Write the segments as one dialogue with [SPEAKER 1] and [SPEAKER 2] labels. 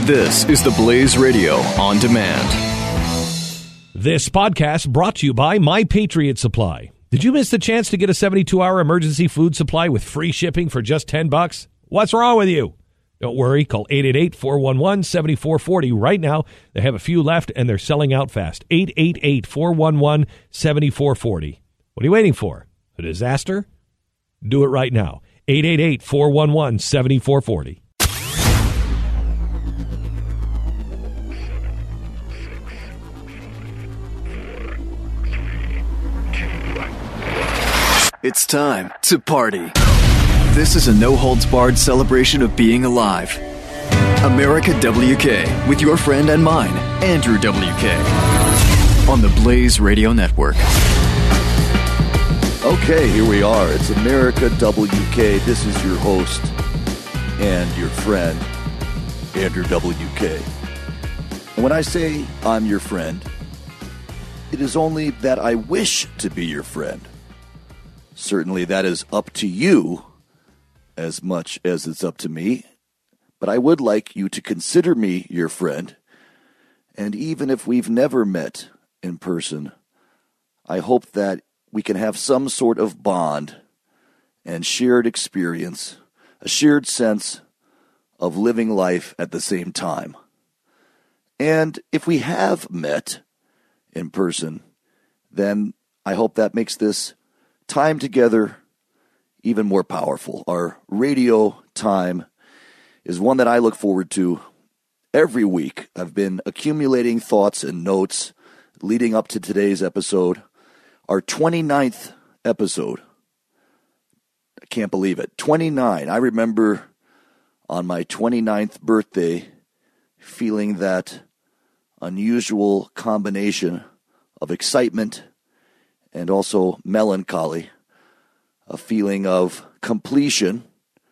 [SPEAKER 1] This is the Blaze Radio on demand.
[SPEAKER 2] This podcast brought to you by My Patriot Supply. Did you miss the chance to get a 72-hour emergency food supply with free shipping for just $10? What's wrong with you? Don't worry, call 888-411-7440 right now. They have a few left, and they're selling out fast. 888-411-7440. What are you waiting for? A disaster? Do it right now. 888-411-7440.
[SPEAKER 1] It's time to party. This is a no-holds-barred celebration of being alive. America WK with your friend and mine, Andrew WK, on the Blaze Radio Network.
[SPEAKER 3] Okay, here we are. It's America WK. This is your host and your friend, Andrew WK. And when I say I'm your friend, it is only that I wish to be your friend. Certainly that is up to you as much as it's up to me, but I would like you to consider me your friend, and even if we've never met in person, I hope that we can have some sort of bond and shared experience, a shared sense of living life at the same time. And if we have met in person, then I hope that makes this time together even more powerful. Our radio time is one that I look forward to every week. I've been accumulating thoughts and notes leading up to today's episode, our 29th episode. I can't believe it. 29. I remember on my 29th birthday feeling that unusual combination of excitement and also melancholy, a feeling of completion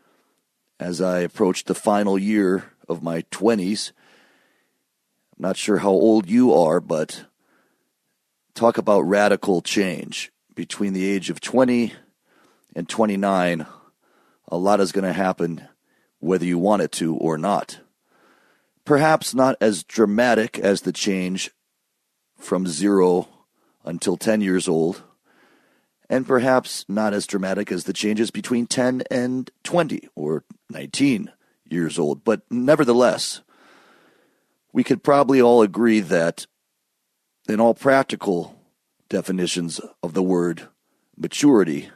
[SPEAKER 3] as I approached the final year of my 20s. I'm not sure how old you are, but talk about radical change. Between the age of 20 and 29, a lot is going to happen whether you want it to or not. Perhaps not as dramatic as the change from 0 until 10 years old, and perhaps not as dramatic as the changes between 10 and 20 or 19 years old. But nevertheless, we could probably all agree that in all practical definitions of the word maturity,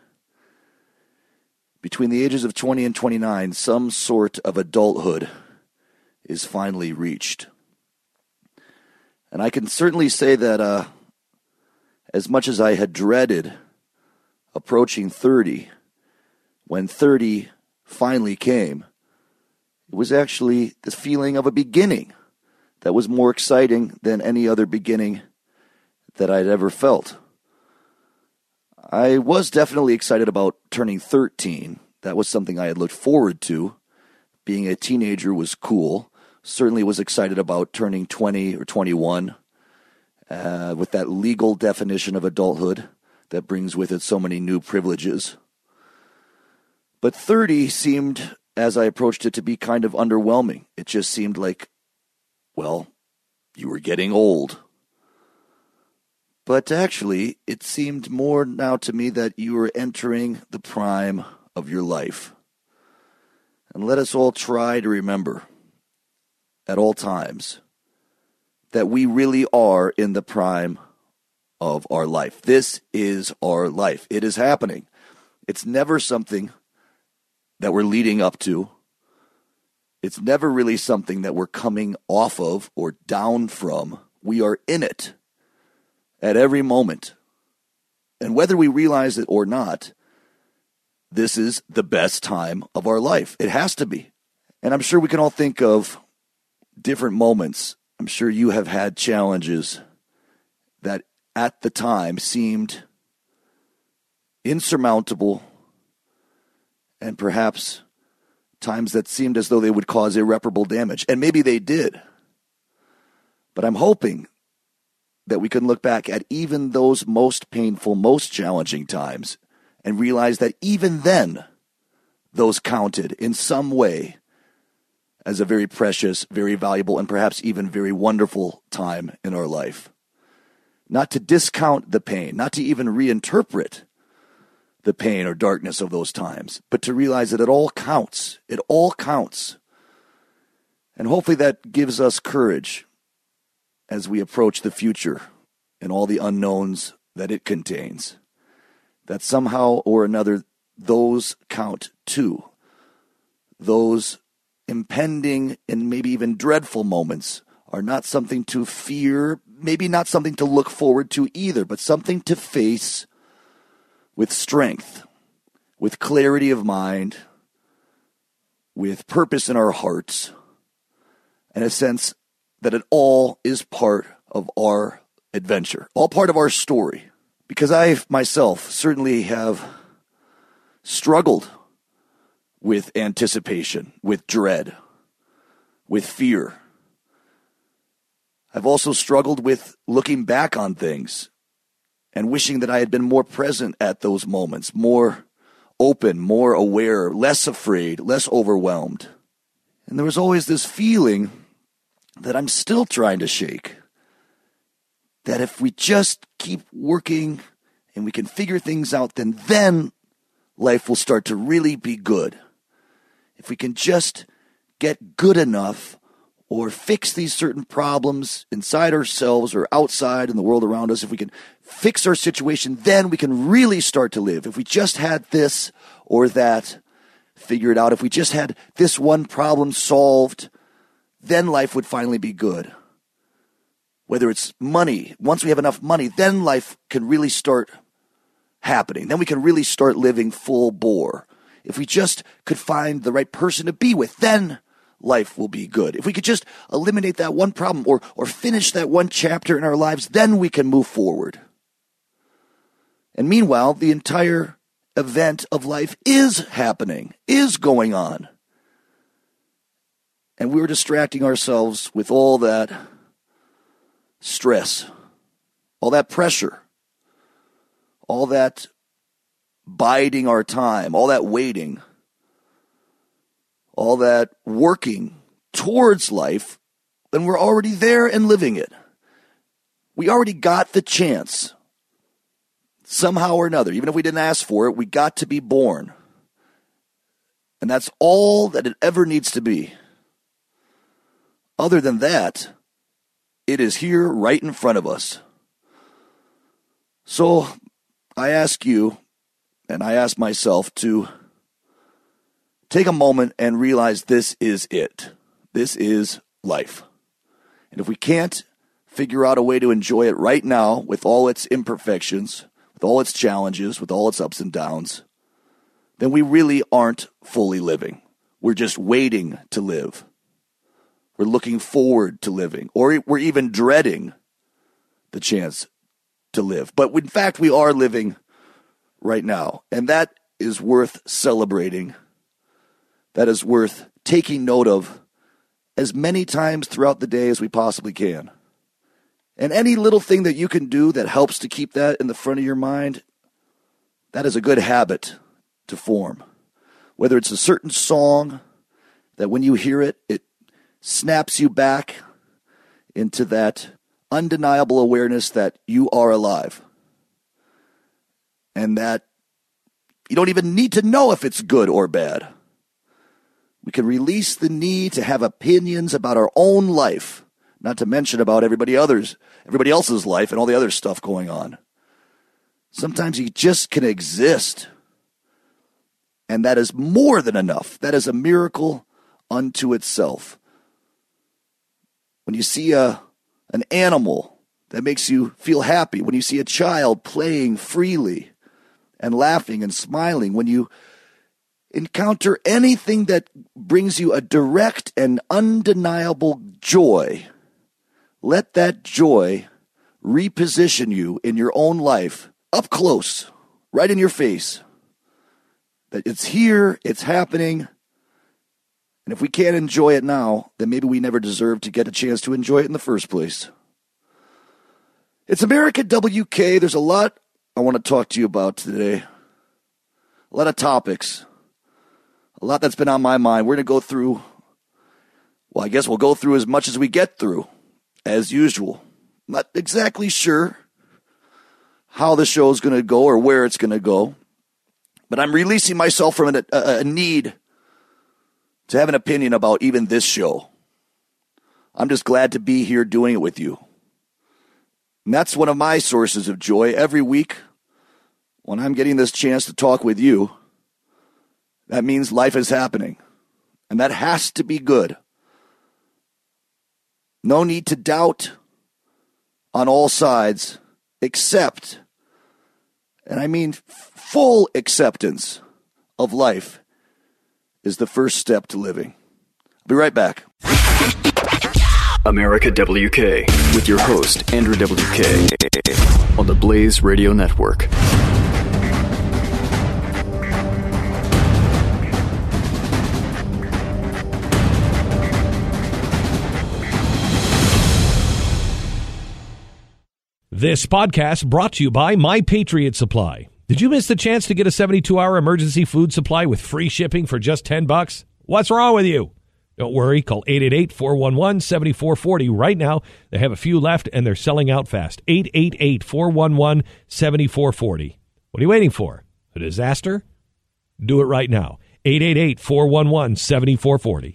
[SPEAKER 3] between the ages of 20 and 29, some sort of adulthood is finally reached. And I can certainly say that as much as I had dreaded approaching 30, when 30 finally came, it was actually the feeling of a beginning that was more exciting than any other beginning that I'd ever felt. I was definitely excited about turning 13. That was something I had looked forward to. Being a teenager was cool. Certainly was excited about turning 20 or 21. With that legal definition of adulthood that brings with it so many new privileges. But 30 seemed, as I approached it, to be kind of underwhelming. It just seemed like, well, you were getting old. But actually, it seemed more now to me that you were entering the prime of your life. And let us all try to remember, at all times, that we really are in the prime of our life. This is our life. It is happening. It's never something that we're leading up to. It's never really something that we're coming off of or down from. We are in it at every moment. And whether we realize it or not, this is the best time of our life. It has to be. And I'm sure we can all think of different moments. I'm sure you have had challenges that at the time seemed insurmountable, and perhaps times that seemed as though they would cause irreparable damage. And maybe they did. But I'm hoping that we can look back at even those most painful, most challenging times and realize that even then, those counted in some way as a very precious, very valuable, and perhaps even very wonderful time in our life. Not to discount the pain, not to even reinterpret the pain or darkness of those times, but to realize that it all counts. It all counts. And hopefully that gives us courage as we approach the future and all the unknowns that it contains. That somehow or another, those count too. Those impending and maybe even dreadful moments are not something to fear, maybe not something to look forward to either, but something to face with strength, with clarity of mind, with purpose in our hearts, and a sense that it all is part of our adventure, all part of our story. Because I myself certainly have struggled with anticipation, with dread, with fear. I've also struggled with looking back on things and wishing that I had been more present at those moments, more open, more aware, less afraid, less overwhelmed. And there was always this feeling that I'm still trying to shake, that if we just keep working and we can figure things out, then life will start to really be good. If we can just get good enough or fix these certain problems inside ourselves or outside in the world around us, if we can fix our situation, then we can really start to live. If we just had this or that figured out, if we just had this one problem solved, then life would finally be good. Whether it's money, once we have enough money, then life can really start happening. Then we can really start living full bore. If we just could find the right person to be with, then life will be good. If we could just eliminate that one problem or finish that one chapter in our lives, then we can move forward. And meanwhile, the entire event of life is happening, is going on. And we're distracting ourselves with all that stress, all that pressure, all that biding our time, all that waiting, all that working towards life, when we're already there and living it. We already got the chance. Somehow or another, even if we didn't ask for it, we got to be born. And that's all that it ever needs to be. Other than that, it is here right in front of us. So I ask you, and I ask myself to take a moment and realize this is it. This is life. And if we can't figure out a way to enjoy it right now with all its imperfections, with all its challenges, with all its ups and downs, then we really aren't fully living. We're just waiting to live. We're looking forward to living, or we're even dreading the chance to live. But in fact, we are living right now, and that is worth celebrating. That is worth taking note of as many times throughout the day as we possibly can. And any little thing that you can do that helps to keep that in the front of your mind, that is a good habit to form. Whether it's a certain song that when you hear it, it snaps you back into that undeniable awareness that you are alive. And that you don't even need to know if it's good or bad. We can release the need to have opinions about our own life, not to mention about everybody else's life and all the other stuff going on. Sometimes you just can exist. And that is more than enough. That is a miracle unto itself. When you see an animal, that makes you feel happy. When you see a child playing freely and laughing and smiling, when you encounter anything that brings you a direct and undeniable joy, let that joy reposition you in your own life, up close, right in your face. That it's here, it's happening, and if we can't enjoy it now, then maybe we never deserve to get a chance to enjoy it in the first place. It's America WK. There's a lot I want to talk to you about today. A lot of topics. A lot that's been on my mind. We're going to go through Well, I guess we'll go through as much as we get through, as usual. Not exactly sure how the show's going to go or where it's going to go, but I'm releasing myself from a need to have an opinion about even this show. I'm just glad to be here doing it with you. And that's one of my sources of joy every week when I'm getting this chance to talk with you. That means life is happening, and that has to be good. No need to doubt on all sides, except, and I mean full acceptance of life is the first step to living. I'll be right back.
[SPEAKER 1] America WK with your host, Andrew WK, on the Blaze Radio Network.
[SPEAKER 2] This podcast brought to you by My Patriot Supply. Did you miss the chance to get a 72-hour emergency food supply with free shipping for just $10? What's wrong with you? Don't worry, call 888-411-7440 right now. They have a few left, and they're selling out fast. 888-411-7440. What are you waiting for? A disaster? Do it right now. 888-411-7440.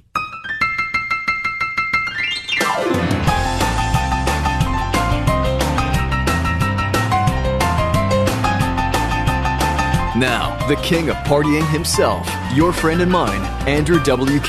[SPEAKER 1] Now, the king of partying himself, your friend and mine, Andrew WK.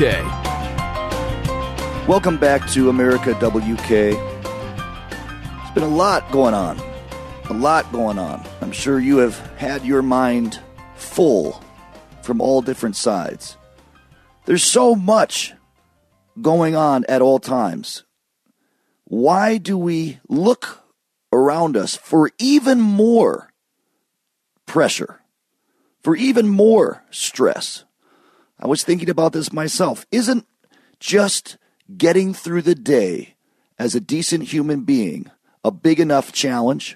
[SPEAKER 3] Welcome back to America WK. There's been a lot going on. I'm sure you have had your mind full from all different sides. There's so much going on at all times. Why do we look around us for even more pressure? For even more stress? I was thinking about this myself. Isn't just getting through the day as a decent human being a big enough challenge?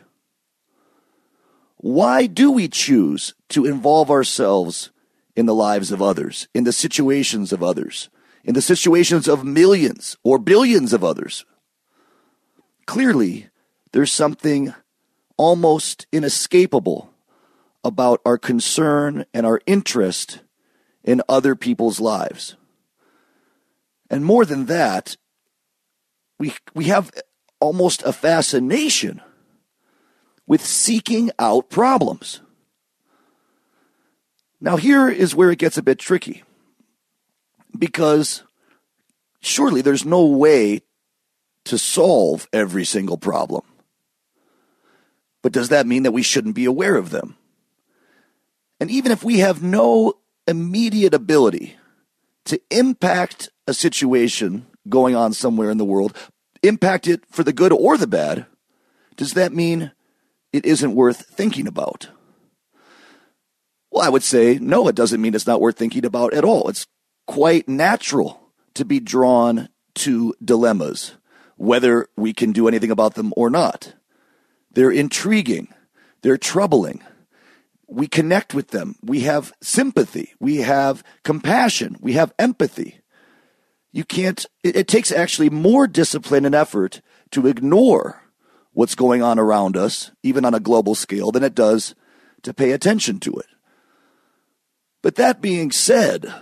[SPEAKER 3] Why do we choose to involve ourselves in the lives of others, in the situations of others, in the situations of millions or billions of others? Clearly, there's something almost inescapable about our concern and our interest in other people's lives. And more than that, we have almost a fascination with seeking out problems. Now, here is where it gets a bit tricky, because surely there's no way to solve every single problem. But does that mean that we shouldn't be aware of them? And even if we have no immediate ability to impact a situation going on somewhere in the world, impact it for the good or the bad, does that mean it isn't worth thinking about? Well, I would say, no, it doesn't mean it's not worth thinking about at all. It's quite natural to be drawn to dilemmas, whether we can do anything about them or not. They're intriguing. They're troubling. We connect with them. We have sympathy. We have compassion. We have empathy. It takes actually more discipline and effort to ignore what's going on around us, even on a global scale, than it does to pay attention to it. But that being said,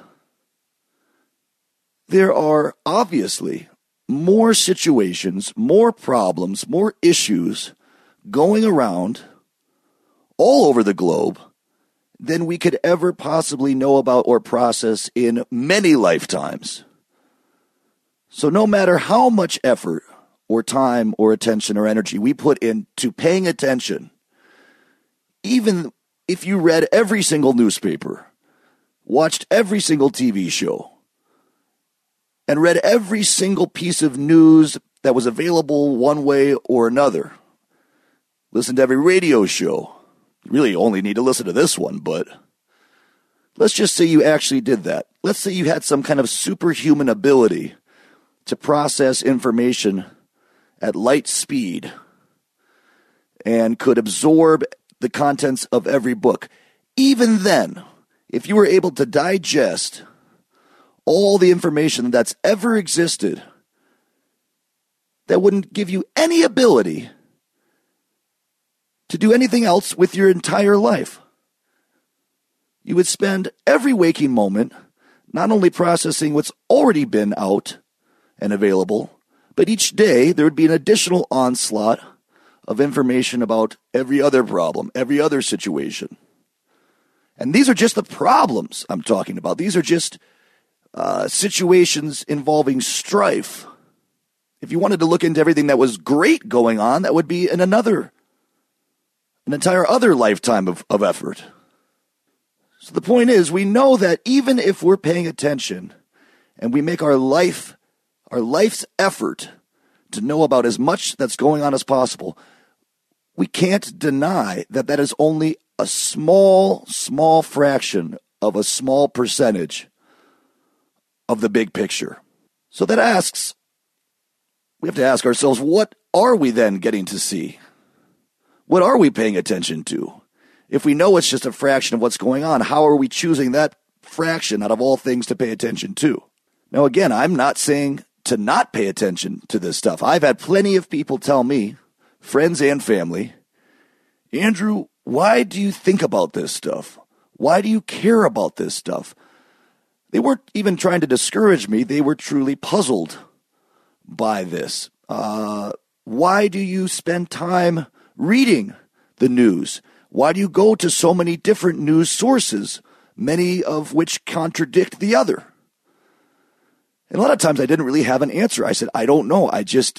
[SPEAKER 3] there are obviously more situations, more problems, more issues going around all over the globe than we could ever possibly know about or process in many lifetimes. So no matter how much effort or time or attention or energy we put into paying attention, even if you read every single newspaper, watched every single TV show, and read every single piece of news that was available one way or another, listened to every radio show, you really only need to listen to this one, but let's just say you actually did that. Let's say you had some kind of superhuman ability to process information at light speed and could absorb the contents of every book. Even then, if you were able to digest all the information that's ever existed that wouldn't give you any ability to do anything else with your entire life. You would spend every waking moment not only processing what's already been out and available, but each day there would be an additional onslaught of information about every other problem, every other situation. And these are just the problems I'm talking about. These are just situations involving strife. If you wanted to look into everything that was great going on, that would be an entire other lifetime of effort. So the point is, we know that even if we're paying attention and we make our life's effort to know about as much that's going on as possible, we can't deny that that is only a small fraction of a small percentage of the big picture. So we have to ask ourselves, what are we then getting to see? What are we paying attention to? If we know it's just a fraction of what's going on, how are we choosing that fraction out of all things to pay attention to? Now, again, I'm not saying to not pay attention to this stuff. I've had plenty of people tell me, friends and family, Andrew, why do you think about this stuff? Why do you care about this stuff? They weren't even trying to discourage me. They were truly puzzled by this. Why do you spend time reading the news? Why do you go to so many different news sources, many of which contradict the other? And a lot of times I didn't really have an answer. I said, I don't know.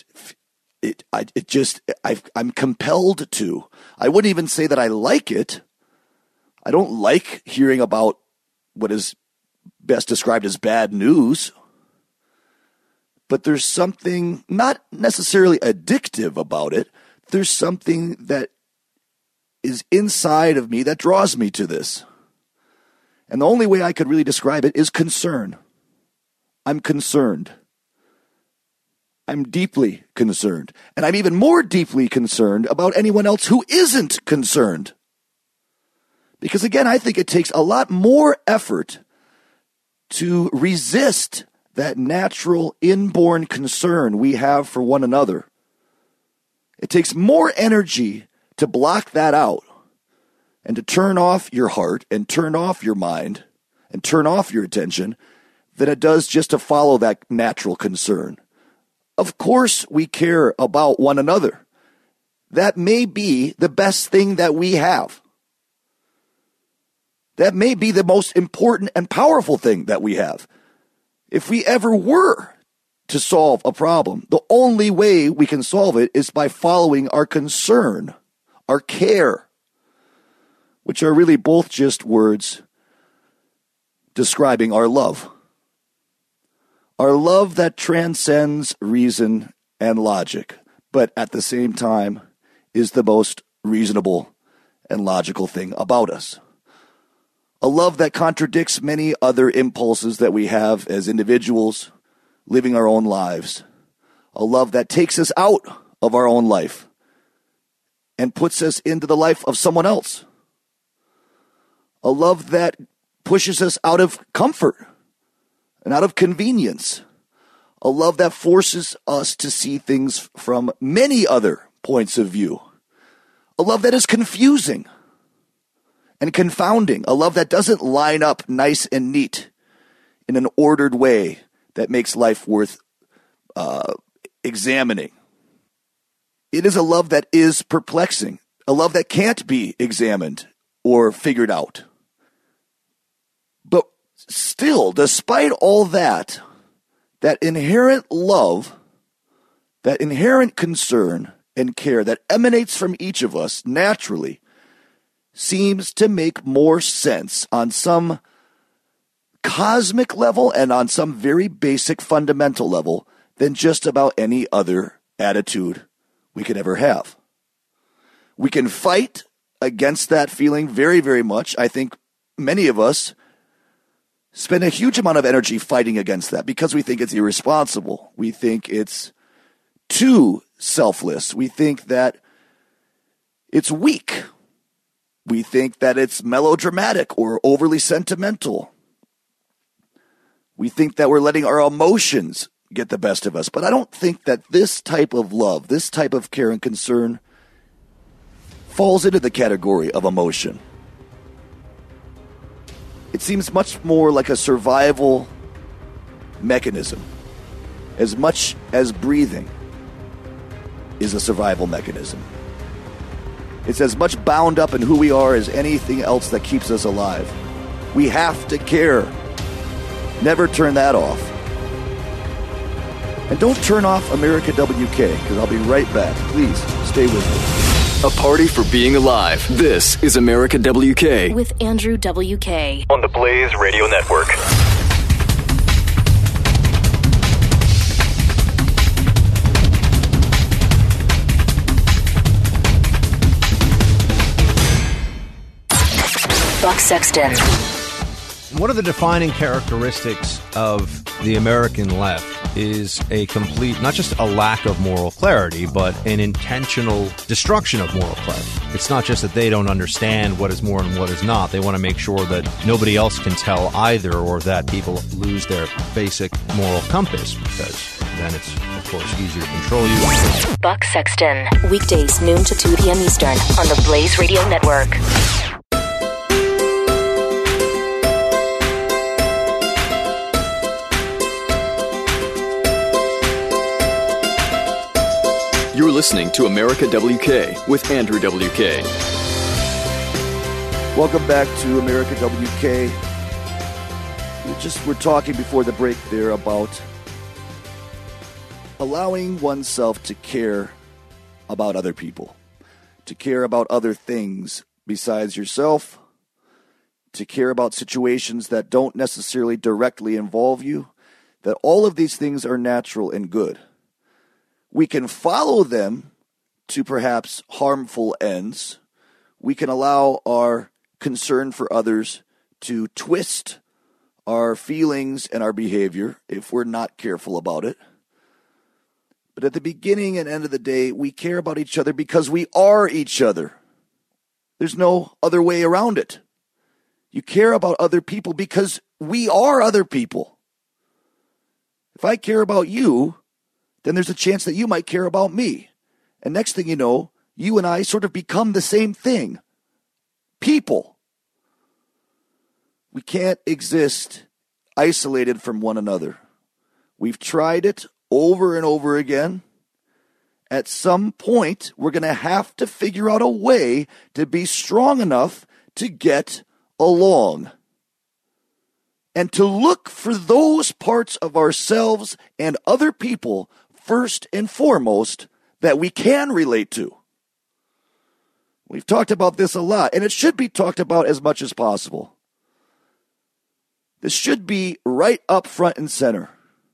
[SPEAKER 3] I'm compelled to. I wouldn't even say that I like it. I don't like hearing about what is best described as bad news. But there's something not necessarily addictive about it. There's something that is inside of me that draws me to this. And the only way I could really describe it is concern. I'm concerned. I'm deeply concerned. And I'm even more deeply concerned about anyone else who isn't concerned. Because again, I think it takes a lot more effort to resist that natural inborn concern we have for one another. It takes more energy to block that out and to turn off your heart and turn off your mind and turn off your attention than it does just to follow that natural concern. Of course we care about one another. That may be the best thing that we have. That may be the most important and powerful thing that we have. If we ever were to solve a problem, the only way we can solve it is by following our concern, our care, which are really both just words describing our love. Our love that transcends reason and logic, but at the same time is the most reasonable and logical thing about us. A love that contradicts many other impulses that we have as individuals living our own lives. A love that takes us out of our own life and puts us into the life of someone else. A love that pushes us out of comfort and out of convenience. A love that forces us to see things from many other points of view. A love that is confusing and confounding. A love that doesn't line up nice and neat in an ordered way that makes life worth examining. It is a love that is perplexing. A love that can't be examined or figured out. But still, despite all that, that inherent love, that inherent concern and care that emanates from each of us naturally seems to make more sense on some cosmic level and on some very basic fundamental level than just about any other attitude we could ever have. We can fight against that feeling very, very much. I think many of us spend a huge amount of energy fighting against that because we think it's irresponsible. We think it's too selfless. We think that it's weak. We think that it's melodramatic or overly sentimental. We think that we're letting our emotions get the best of us. But I don't think that this type of love, this type of care and concern falls into the category of emotion. It seems much more like a survival mechanism, as much as breathing is a survival mechanism. It's as much bound up in who we are as anything else that keeps us alive. We have to care. Never turn that off. And don't turn off America WK, because I'll be right back. Please stay with me.
[SPEAKER 1] A party for being alive. This is America WK.
[SPEAKER 4] With Andrew WK.
[SPEAKER 1] On the Blaze Radio Network.
[SPEAKER 4] Buck Sexton.
[SPEAKER 5] One of the defining characteristics of the American left is a complete, not just a lack of moral clarity, but an intentional destruction of moral clarity. It's not just that they don't understand what is more and what is not. They want to make sure that nobody else can tell either, or that people lose their basic moral compass, because then it's, of course, easier to control you.
[SPEAKER 4] Buck Sexton. Weekdays, noon to 2 p.m. Eastern on the Blaze Radio Network.
[SPEAKER 1] You're listening to America WK with Andrew WK.
[SPEAKER 3] Welcome back to America WK. We're talking before the break there about allowing oneself to care about other people, to care about other things besides yourself, to care about situations that don't necessarily directly involve you, that all of these things are natural and good. We can follow them to perhaps harmful ends. We can allow our concern for others to twist our feelings and our behavior if we're not careful about it. But at the beginning and end of the day, we care about each other because we are each other. There's no other way around it. You care about other people because we are other people. If I care about you, then there's a chance that you might care about me. And next thing you know, you and I sort of become the same thing. People. We can't exist isolated from one another. We've tried it over and over again. At some point, we're going to have to figure out a way to be strong enough to get along. And to look for those parts of ourselves and other people first and foremost that we can relate to. We've talked about this a lot, and it should be talked about as much as possible. This should be right up front and center.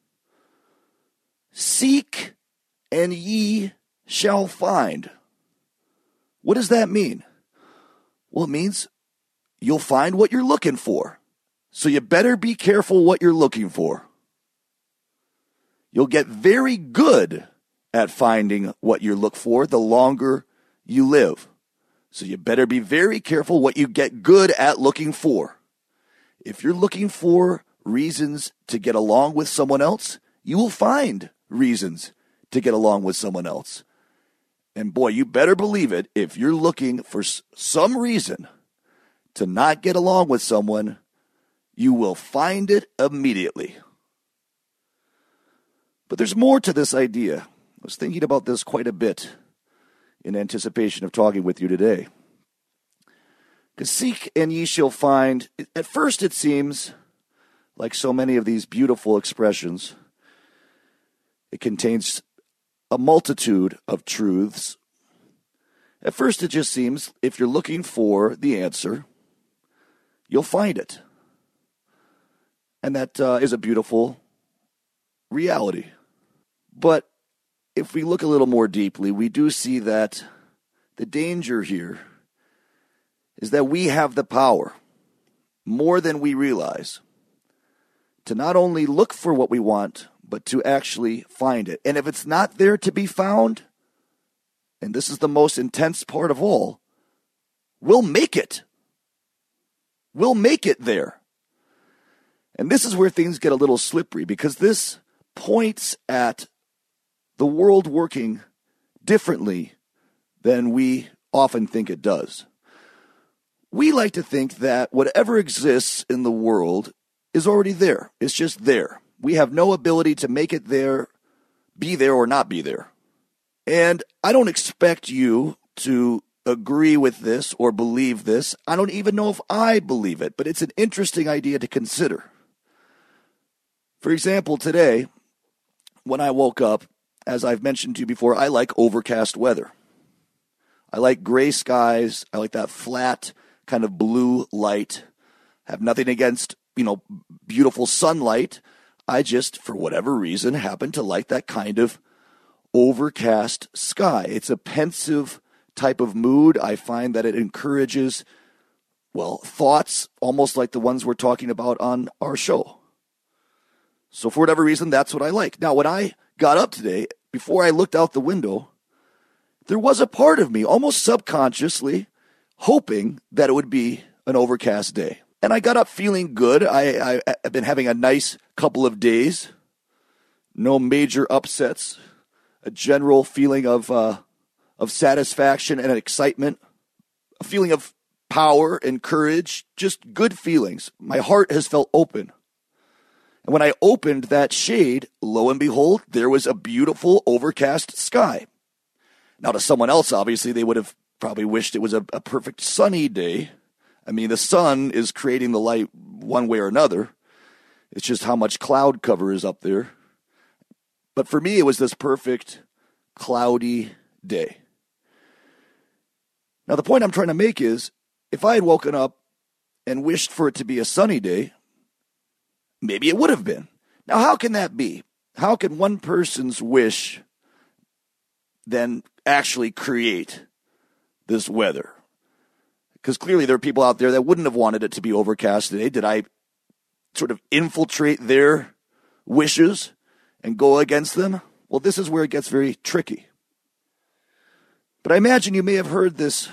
[SPEAKER 3] Seek and ye shall find. What does that mean? Well, it means you'll find what you're looking for. So you better be careful what you're looking for. You'll get very good at finding what you look for the longer you live. So you better be very careful what you get good at looking for. If you're looking for reasons to get along with someone else, you will find reasons to get along with someone else. And boy, you better believe it, if you're looking for some reason to not get along with someone, you will find it immediately. But there's more to this idea. I was thinking about this quite a bit in anticipation of talking with you today. Because seek and ye shall find, at first it seems like so many of these beautiful expressions, it contains a multitude of truths. At first it just seems if you're looking for the answer, you'll find it. And that is a beautiful reality. But if we look a little more deeply, we do see that the danger here is that we have the power, more than we realize, to not only look for what we want, but to actually find it. And if it's not there to be found, and this is the most intense part of all, we'll make it. We'll make it there. And this is where things get a little slippery, because this points at the world working differently than we often think it does. We like to think that whatever exists in the world is already there. It's just there. We have no ability to make it there, be there, or not be there. And I don't expect you to agree with this or believe this. I don't even know if I believe it, but it's an interesting idea to consider. For example, today, when I woke up, as I've mentioned to you before, I like overcast weather. I like gray skies. I like that flat kind of blue light. Have nothing against, beautiful sunlight. I just, for whatever reason, happen to like that kind of overcast sky. It's a pensive type of mood. I find that it encourages, thoughts almost like the ones we're talking about on our show. So for whatever reason, that's what I like. Now, when I got up today, before I looked out the window, there was a part of me, almost subconsciously, hoping that it would be an overcast day. And I got up feeling good. I've been having a nice couple of days. No major upsets. A general feeling of satisfaction and excitement. A feeling of power and courage. Just good feelings. My heart has felt open. And when I opened that shade, lo and behold, there was a beautiful overcast sky. Now, to someone else, obviously, they would have probably wished it was a perfect sunny day. I mean, the sun is creating the light one way or another. It's just how much cloud cover is up there. But for me, it was this perfect cloudy day. Now, the point I'm trying to make is, if I had woken up and wished for it to be a sunny day, maybe it would have been. Now, how can that be? How can one person's wish then actually create this weather? Because clearly there are people out there that wouldn't have wanted it to be overcast today. Did I sort of infiltrate their wishes and go against them? Well, this is where it gets very tricky. But I imagine you may have heard this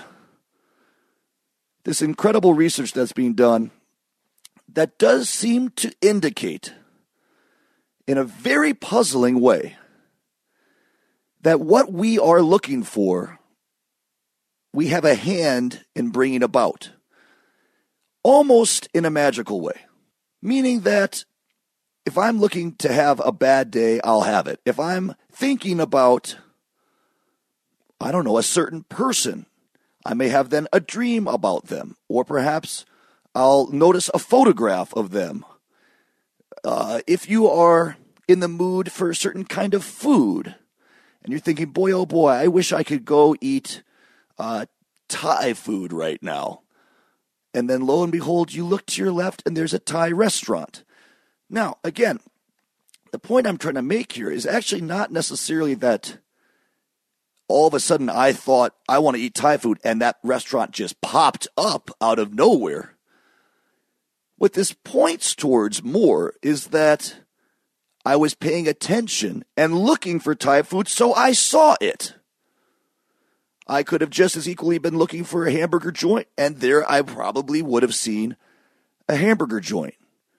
[SPEAKER 3] incredible research that's being done that does seem to indicate in a very puzzling way that what we are looking for, we have a hand in bringing about, almost in a magical way. Meaning that if I'm looking to have a bad day, I'll have it. If I'm thinking about, a certain person, I may have then a dream about them, or perhaps I'll notice a photograph of them. If you are in the mood for a certain kind of food, and you're thinking, boy, oh boy, I wish I could go eat Thai food right now. And then lo and behold, you look to your left and there's a Thai restaurant. Now, again, the point I'm trying to make here is actually not necessarily that all of a sudden I thought I want to eat Thai food and that restaurant just popped up out of nowhere. What this points towards more is that I was paying attention and looking for Thai food, so I saw it. I could have just as equally been looking for a hamburger joint, and there I probably would have seen a hamburger joint.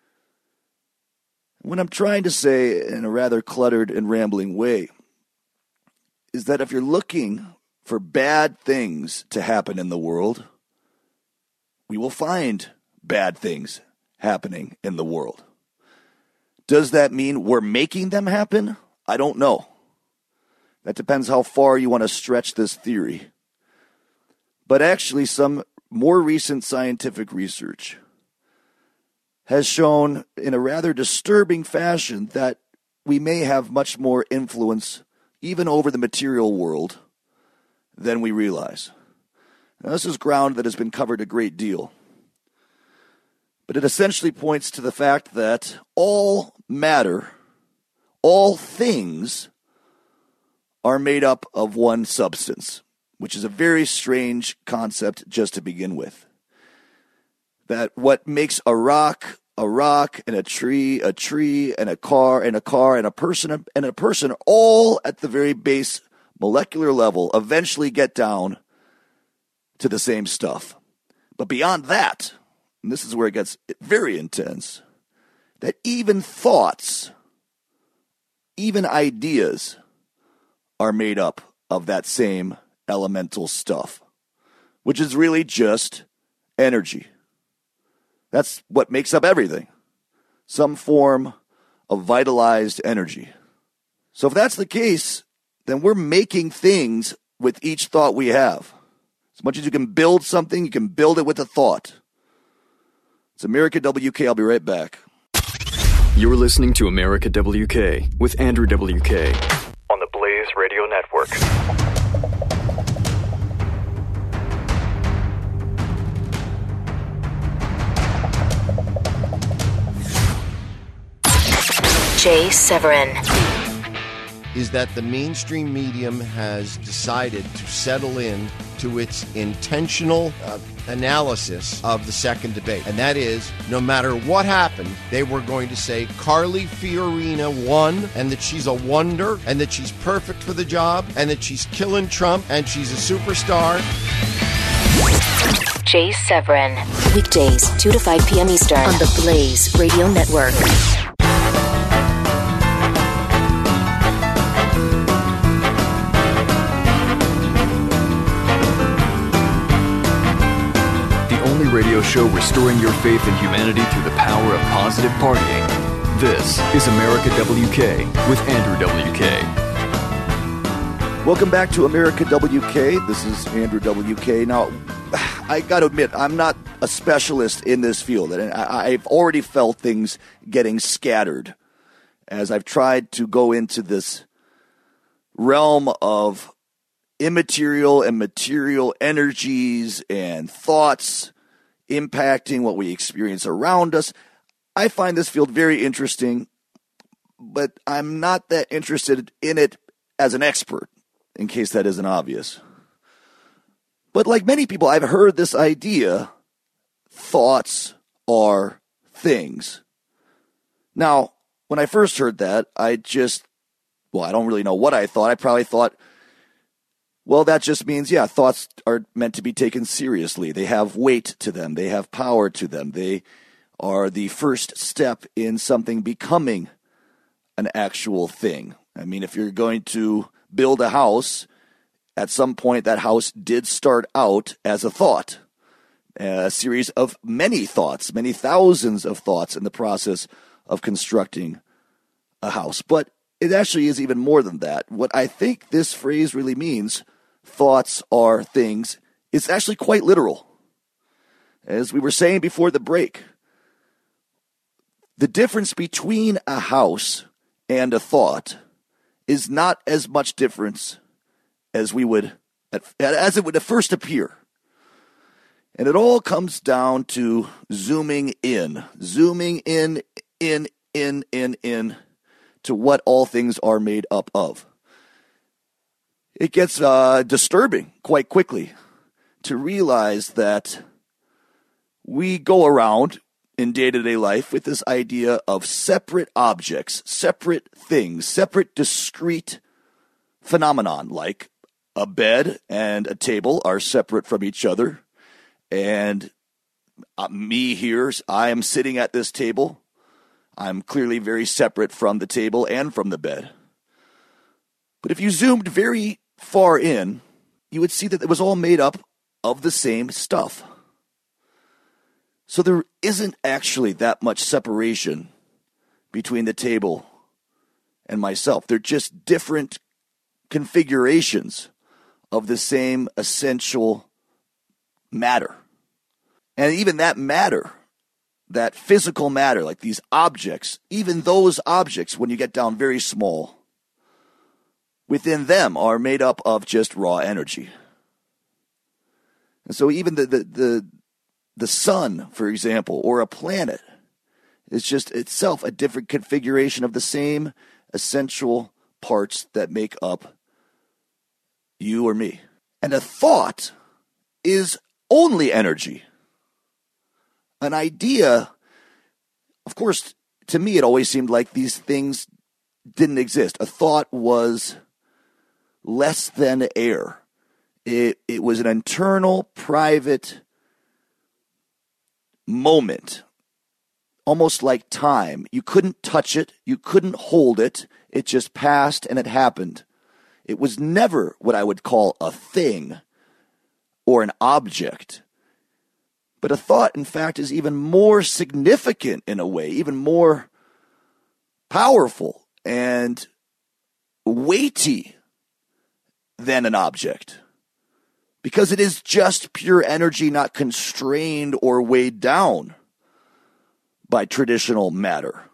[SPEAKER 3] What I'm trying to say in a rather cluttered and rambling way is that if you're looking for bad things to happen in the world, we will find bad things happening in the world. Does that mean we're making them happen? I don't know. That depends how far you want to stretch this theory. But actually, some more recent scientific research has shown in a rather disturbing fashion that we may have much more influence even over the material world than we realize. Now, this is ground that has been covered a great deal. But it essentially points to the fact that all matter, all things are made up of one substance, which is a very strange concept just to begin with. That what makes a rock, and a tree, and a car, and a person, all at the very base molecular level eventually get down to the same stuff. But beyond that, and this is where it gets very intense, that even thoughts, even ideas are made up of that same elemental stuff, which is really just energy. That's what makes up everything. Some form of vitalized energy. So if that's the case, then we're making things with each thought we have. As much as you can build something, you can build it with a thought. It's America WK. I'll be right back.
[SPEAKER 1] You're listening to America WK with Andrew WK on the Blaze Radio Network.
[SPEAKER 4] Jay Severin.
[SPEAKER 6] Is that the mainstream medium has decided to settle in to its intentional analysis of the second debate. And that is, no matter what happened, they were going to say Carly Fiorina won, and that she's a wonder, and that she's perfect for the job, and that she's killing Trump, and she's a superstar.
[SPEAKER 4] Jay Severin. Weekdays, 2 to 5 p.m. Eastern on the Blaze Radio Network.
[SPEAKER 1] Radio show restoring your faith in humanity through the power of positive partying. This is America WK with Andrew WK.
[SPEAKER 3] Welcome back to America WK. This is Andrew WK. Now, I got to admit, I'm not a specialist in this field, and I've already felt things getting scattered as I've tried to go into this realm of immaterial and material energies and thoughts impacting what we experience around us. I find this field very interesting, but I'm not that interested in it as an expert, in case that isn't obvious. But like many people, I've heard this idea, thoughts are things. Now, when I first heard that, I don't really know what I thought. I probably thought, well, that just means, thoughts are meant to be taken seriously. They have weight to them. They have power to them. They are the first step in something becoming an actual thing. I mean, if you're going to build a house, at some point that house did start out as a thought, a series of many thoughts, many thousands of thoughts in the process of constructing a house. But it actually is even more than that. What I think this phrase really means, thoughts are things, is actually quite literal. As we were saying before the break, the difference between a house and a thought is not as much difference as it would at first appear. And it all comes down to zooming in to what all things are made up of. It gets disturbing quite quickly to realize that we go around in day-to-day life with this idea of separate objects, separate things, separate discrete phenomenon, like a bed and a table are separate from each other. And me here, I am sitting at this table. I'm clearly very separate from the table and from the bed. But if you zoomed very far in, you would see that it was all made up of the same stuff. So there isn't actually that much separation between the table and myself. They're just different configurations of the same essential matter. And even that matter, that physical matter, like these objects, even those objects, when you get down very small, within them are made up of just raw energy. And so even the sun, for example, or a planet, is just itself a different configuration of the same essential parts that make up you or me. And a thought is only energy. An idea, of course, to me it always seemed like these things didn't exist. A thought was less than air. It was an internal, private moment almost like time. You couldn't touch it. You couldn't hold it. It just passed and it happened. It was never what I would call a thing or an object. But a thought, in fact, is even more significant in a way, even more powerful and weighty than an object. Because it is just pure energy, not constrained or weighed down by traditional matter.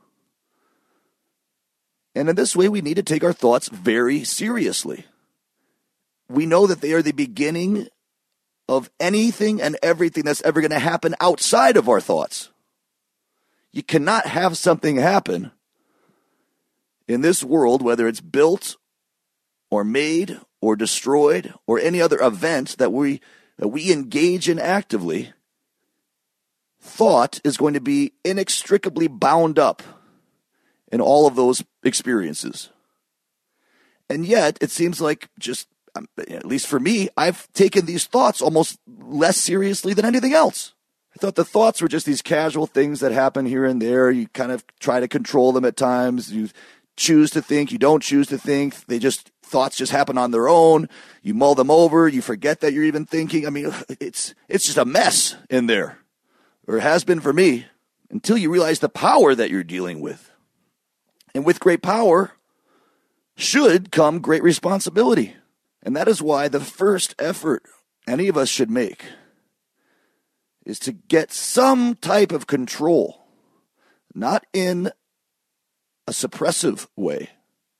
[SPEAKER 3] And in this way, we need to take our thoughts very seriously. We know that they are the beginning of anything and everything that's ever going to happen outside of our thoughts. You cannot have something happen in this world, whether it's built or made or destroyed or any other event that we engage in actively. Thought is going to be inextricably bound up in all of those experiences. And yet, it seems like just, at least for me, I've taken these thoughts almost less seriously than anything else. I thought the thoughts were just these casual things that happen here and there. You kind of try to control them at times. You choose to think, you don't choose to think. Thoughts just happen on their own. You mull them over. You forget that you're even thinking. I mean, it's just a mess in there. Or it has been for me, until you realize the power that you're dealing with. And with great power should come great responsibility. And that is why the first effort any of us should make is to get some type of control, not in a suppressive way,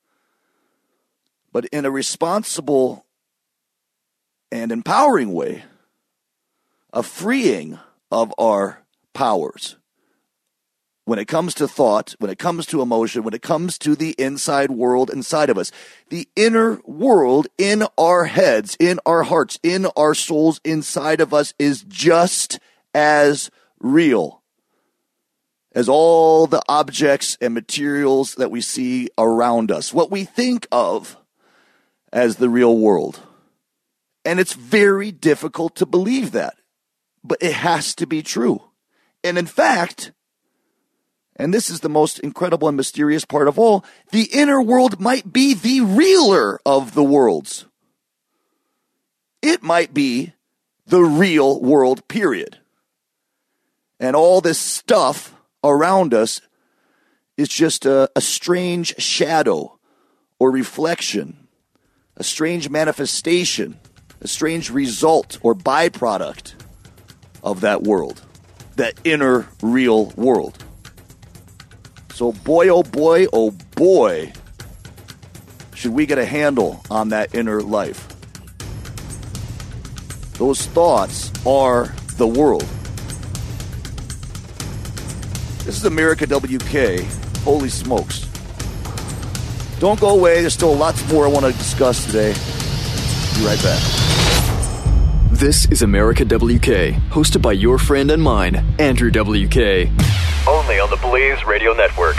[SPEAKER 3] but in a responsible and empowering way, a freeing of our powers. When it comes to thought, when it comes to emotion, when it comes to the inside world inside of us, the inner world in our heads, in our hearts, in our souls inside of us is just as real as all the objects and materials that we see around us, what we think of as the real world. And it's very difficult to believe that, but it has to be true. And in fact, and this is the most incredible and mysterious part of all, the inner world might be the realer of the worlds. It might be the real world, period. And all this stuff around us is just a strange shadow or reflection, a strange manifestation, a strange result or byproduct of that world, that inner real world. So boy, oh boy, should we get a handle on that inner life. Those thoughts are the world. This is America WK. Holy smokes. Don't go away. There's still lots more I want to discuss today. Be right back.
[SPEAKER 1] This is America WK, hosted by your friend and mine, Andrew WK.
[SPEAKER 7] Only on the Blaze Radio Network.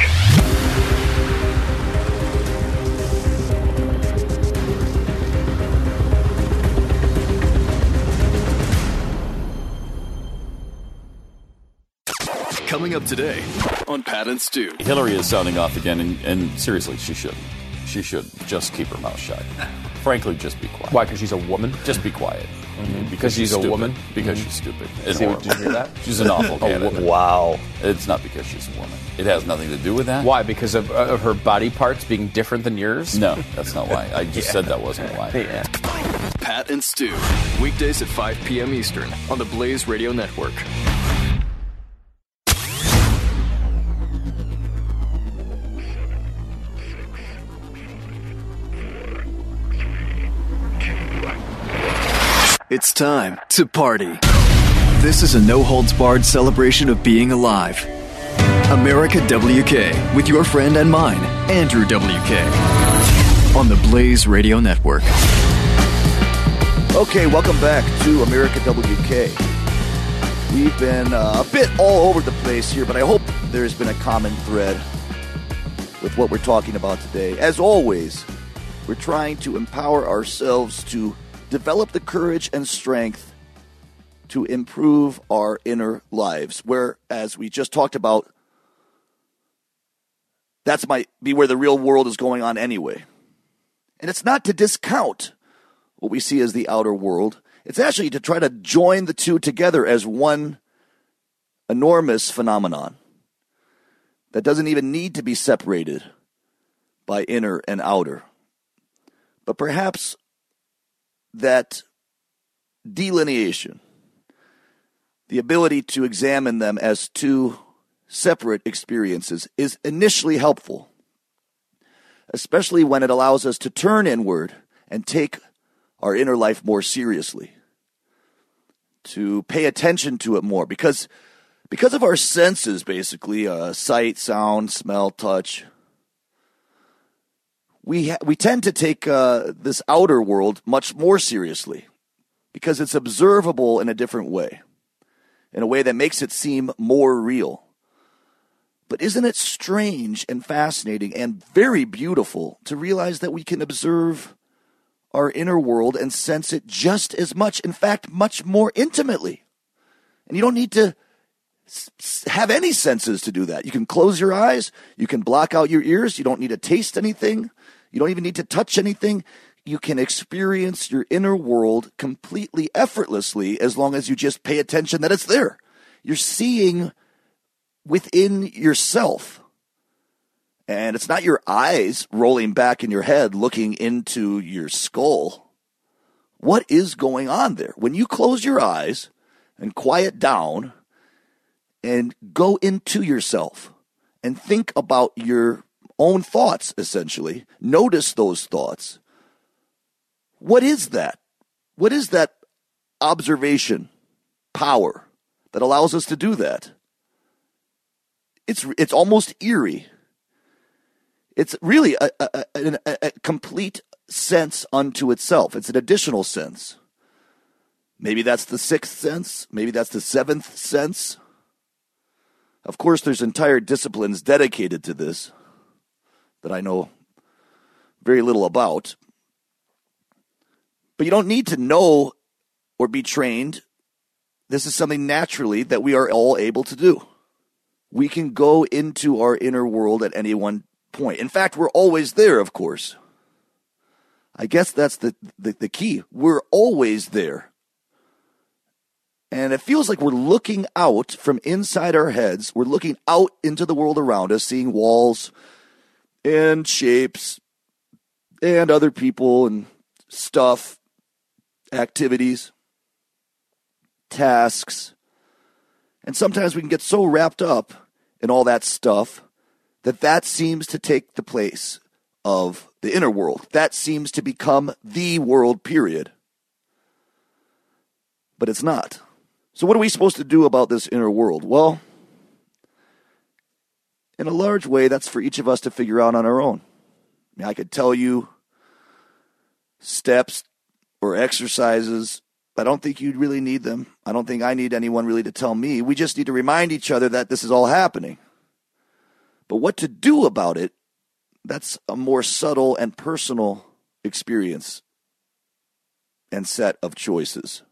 [SPEAKER 1] Coming up today on Pat and Stu.
[SPEAKER 8] Hillary is sounding off again, and seriously, she shouldn't. She should just keep her mouth shut. Frankly, just be quiet.
[SPEAKER 9] Why? Because she's a woman?
[SPEAKER 8] Just be quiet.
[SPEAKER 9] Mm-hmm. Because she's a woman?
[SPEAKER 8] Because she's stupid.
[SPEAKER 9] Did you hear that?
[SPEAKER 8] She's an awful candidate.
[SPEAKER 9] Wow.
[SPEAKER 8] It's not because she's a woman. It has nothing to do with that.
[SPEAKER 9] Why? Because of her body parts being different than yours?
[SPEAKER 8] No, that's not why. I just said that wasn't why.
[SPEAKER 9] Yeah.
[SPEAKER 1] Pat and Stu, weekdays at 5 p.m. Eastern on the Blaze Radio Network. It's time to party. This is a no-holds-barred celebration of being alive. America WK with your friend and mine, Andrew WK, on the Blaze Radio Network.
[SPEAKER 3] Okay, welcome back to America WK. We've been a bit all over the place here, but I hope there's been a common thread with what we're talking about today. As always, we're trying to empower ourselves to develop the courage and strength to improve our inner lives, where, as we just talked about That's might be where the real world is going on anyway. And it's not to discount what we see as the outer world. It's actually to try to join the two together as one enormous phenomenon that doesn't even need to be separated by inner and outer. But perhaps that delineation, the ability to examine them as two separate experiences, is initially helpful, especially when it allows us to turn inward and take our inner life more seriously, to pay attention to it more, because of our senses, basically, sight, sound, smell, touch. We tend to take this outer world much more seriously because it's observable in a different way, in a way that makes it seem more real. But isn't it strange and fascinating and very beautiful to realize that we can observe our inner world and sense it just as much, in fact, much more intimately? And you don't need to have any senses to do that. You can close your eyes. You can block out your ears. You don't need to taste anything. You don't even need to touch anything. You can experience your inner world completely effortlessly as long as you just pay attention that it's there. You're seeing within yourself. And it's not your eyes rolling back in your head looking into your skull. What is going on there? When you close your eyes and quiet down and go into yourself and think about your own thoughts, essentially, notice those thoughts. What is that? What is that observation power that allows us to do that? It's almost eerie. It's really a complete sense unto itself. It's an additional sense. Maybe that's the sixth sense. Maybe that's the seventh sense. Of course, there's entire disciplines dedicated to this that I know very little about. But you don't need to know or be trained. This is something naturally that we are all able to do. We can go into our inner world at any one point. In fact, we're always there, of course. I guess that's the key. We're always there. And it feels like we're looking out from inside our heads. We're looking out into the world around us, seeing walls and shapes and other people and stuff, activities, tasks. And sometimes we can get so wrapped up in all that stuff that seems to take the place of the inner world. That seems to become the world, period. But it's not. So what are we supposed to do about this inner world? Well, in a large way, that's for each of us to figure out on our own. I mean, I could tell you steps or exercises. I don't think you'd really need them. I don't think I need anyone really to tell me. We just need to remind each other that this is all happening. But what to do about it, that's a more subtle and personal experience and set of choices.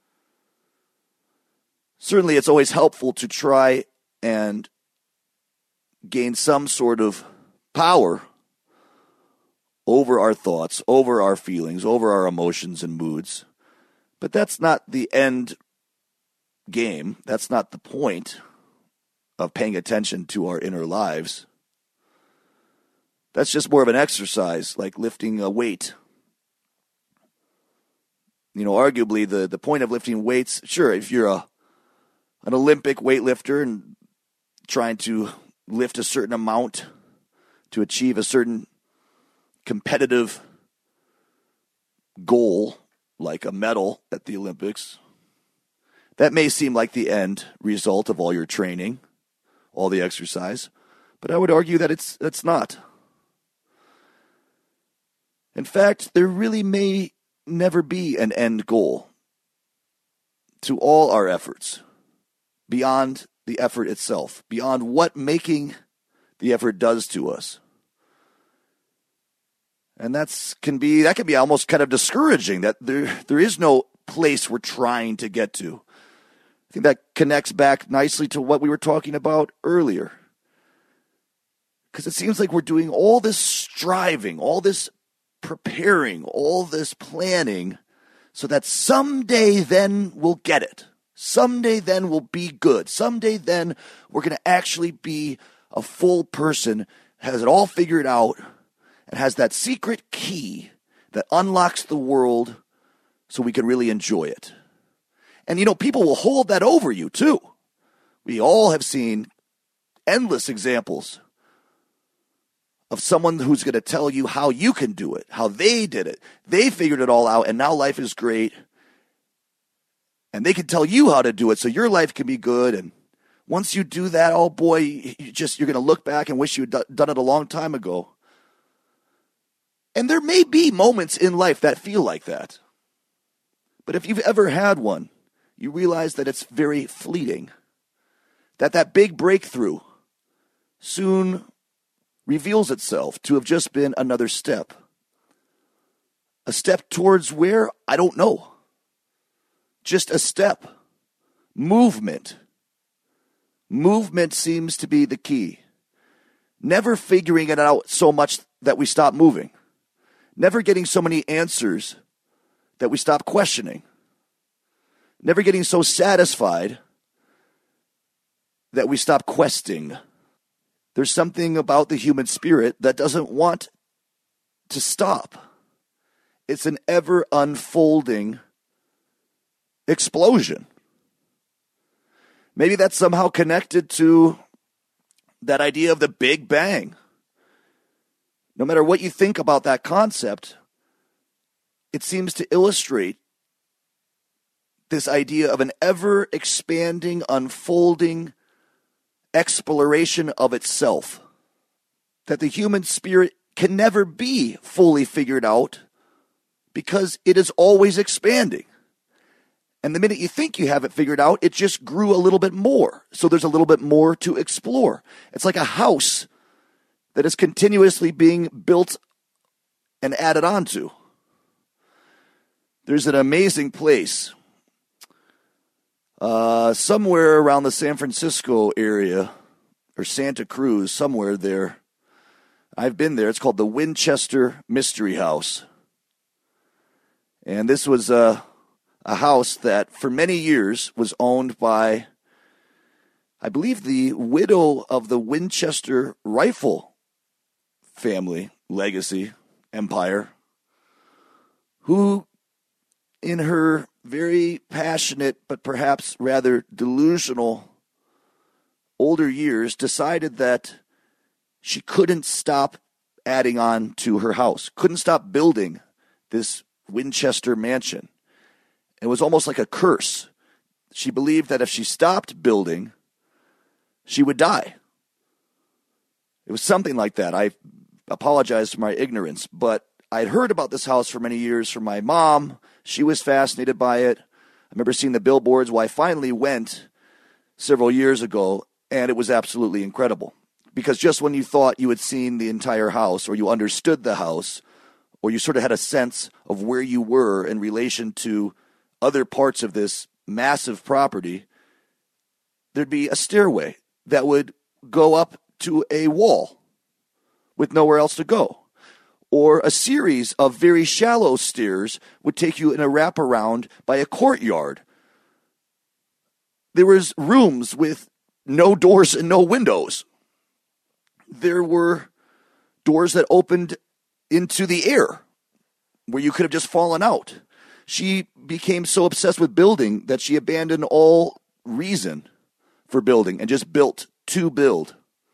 [SPEAKER 3] Certainly, it's always helpful to try and gain some sort of power over our thoughts, over our feelings, over our emotions and moods. But that's not the end game. That's not the point of paying attention to our inner lives. That's just more of an exercise, like lifting a weight. You know, arguably the point of lifting weights, sure, if you're an Olympic weightlifter and trying to lift a certain amount to achieve a certain competitive goal, like a medal at the Olympics, that may seem like the end result of all your training, all the exercise, but I would argue that it's not. In fact, there really may never be an end goal to all our efforts beyond the effort itself, beyond what making the effort does to us. And that can be almost kind of discouraging, that there is no place we're trying to get to. I think that connects back nicely to what we were talking about earlier. Because it seems like we're doing all this striving, all this preparing, all this planning, so that someday then we'll get it. Someday then we'll be good. Someday then we're going to actually be a full person, has it all figured out, and has that secret key that unlocks the world so we can really enjoy it. And, people will hold that over you, too. We all have seen endless examples of someone who's going to tell you how you can do it, how they did it. They figured it all out, and now life is great. And they can tell you how to do it so your life can be good. And once you do that, oh boy, you're going to look back and wish you had done it a long time ago. And there may be moments in life that feel like that. But if you've ever had one, you realize that it's very fleeting. That big breakthrough soon reveals itself to have just been another step. A step towards where? I don't know. Just a step. Movement. Movement seems to be the key. Never figuring it out so much that we stop moving. Never getting so many answers that we stop questioning. Never getting so satisfied that we stop questing. There's something about the human spirit that doesn't want to stop. It's an ever unfolding explosion. Maybe that's somehow connected to that idea of the Big Bang. No matter what you think about that concept, it seems to illustrate this idea of an ever-expanding, unfolding exploration of itself. That the human spirit can never be fully figured out because it is always expanding. And the minute you think you have it figured out, it just grew a little bit more. So there's a little bit more to explore. It's like a house that is continuously being built and added onto. There's an amazing place somewhere around the San Francisco area, or Santa Cruz, somewhere there. I've been there. It's called the Winchester Mystery House. And this was a house that for many years was owned by, I believe, the widow of the Winchester rifle family, legacy, empire, who in her very passionate but perhaps rather delusional older years decided that she couldn't stop adding on to her house, couldn't stop building this Winchester mansion. It was almost like a curse. She believed that if she stopped building, she would die. It was something like that. I apologize for my ignorance, but I'd heard about this house for many years from my mom. She was fascinated by it. I remember seeing the billboards. Well, I finally went several years ago, and it was absolutely incredible. Because just when you thought you had seen the entire house, or you understood the house, or you sort of had a sense of where you were in relation to other parts of this massive property, there'd be a stairway that would go up to a wall with nowhere else to go. Or a series of very shallow stairs would take you in a wraparound by a courtyard. There was rooms with no doors and no windows. There were doors that opened into the air where you could have just fallen out. She became so obsessed with building that she abandoned all reason for building and just built to build.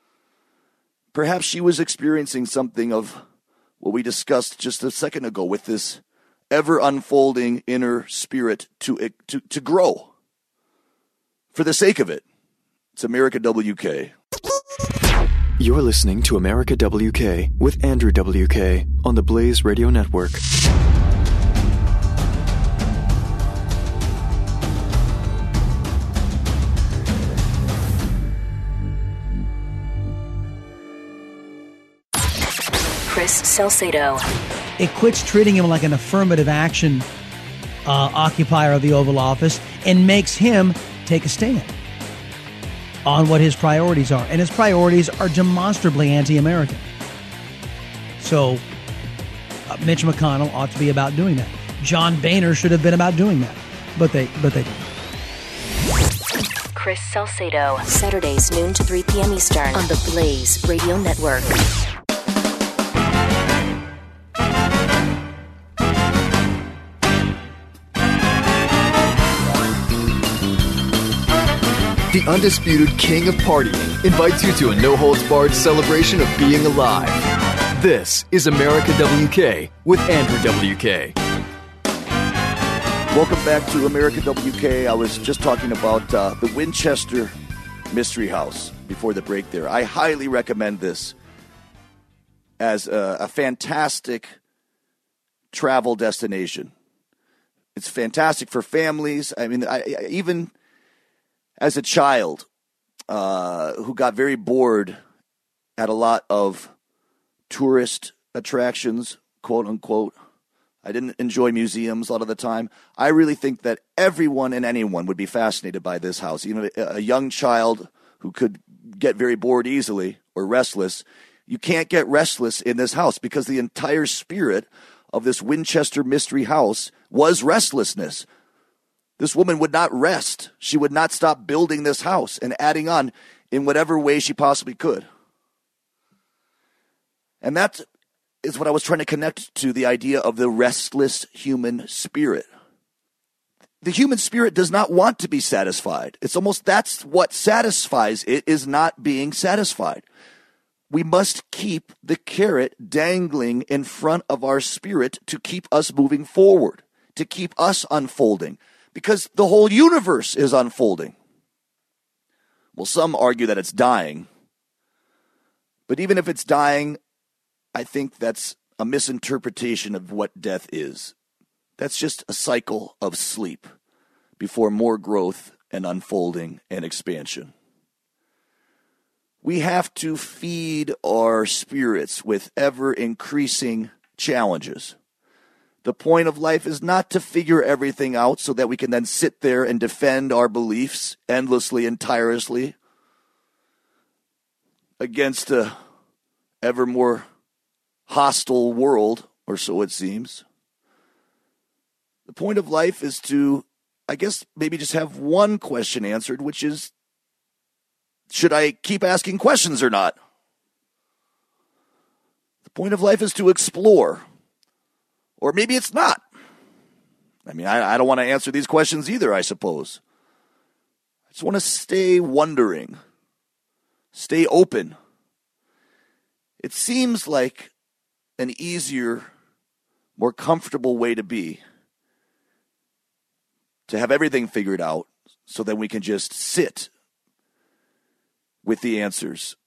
[SPEAKER 3] Perhaps she was experiencing something of what we discussed just a second ago with this ever-unfolding inner spirit to grow for the sake of it. It's America WK.
[SPEAKER 1] You're listening to America WK with Andrew WK on the Blaze Radio Network.
[SPEAKER 4] Chris Salcedo.
[SPEAKER 10] It quits treating him like an affirmative action occupier of the Oval Office and makes him take a stand. on what his priorities are. And his priorities are demonstrably anti-American. So Mitch McConnell ought to be about doing that. John Boehner should have been about doing that. But they didn't.
[SPEAKER 4] Chris Salcedo, Saturdays noon to 3 p.m. Eastern on the Blaze Radio Network.
[SPEAKER 1] The undisputed king of partying invites you to a no-holds-barred celebration of being alive. This is America WK with Andrew WK.
[SPEAKER 3] Welcome back to America WK. I was just talking about the Winchester Mystery House before the break there. I highly recommend this as a fantastic travel destination. It's fantastic for families. I mean, even as a child who got very bored at a lot of tourist attractions, quote unquote, I didn't enjoy museums a lot of the time. I really think that everyone and anyone would be fascinated by this house. Even a young child who could get very bored easily or restless. You can't get restless in this house because the entire spirit of this Winchester Mystery House was restlessness. This woman would not rest. She would not stop building this house and adding on in whatever way she possibly could. And that is what I was trying to connect to, the idea of the restless human spirit. The human spirit does not want to be satisfied. It's almost that's what satisfies it, is not being satisfied. We must keep the carrot dangling in front of our spirit to keep us moving forward, to keep us unfolding, because the whole universe is unfolding. Well, some argue that it's dying, but even if it's dying, I think that's a misinterpretation of what death is. That's just a cycle of sleep before more growth and unfolding and expansion. We have to feed our spirits with ever-increasing challenges. The point of life is not to figure everything out so that we can then sit there and defend our beliefs endlessly and tirelessly against a ever more hostile world, or so it seems. The point of life is to, I guess, maybe just have one question answered, which is, should I keep asking questions or not? The point of life is to explore. Or maybe it's not. I mean, I don't want to answer these questions either, I suppose. I just want to stay wondering. Stay open. It seems like an easier, more comfortable way to be. To have everything figured out so that we can just sit with the answers.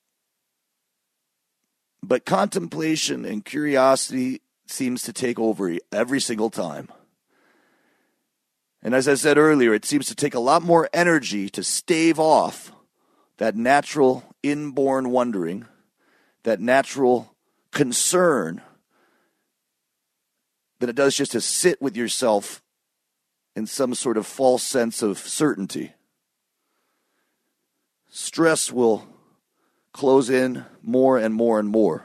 [SPEAKER 3] But contemplation and curiosity seems to take over every single time. And as I said earlier, it seems to take a lot more energy to stave off that natural inborn wondering, that natural concern, than it does just to sit with yourself in some sort of false sense of certainty. Stress will close in more and more and more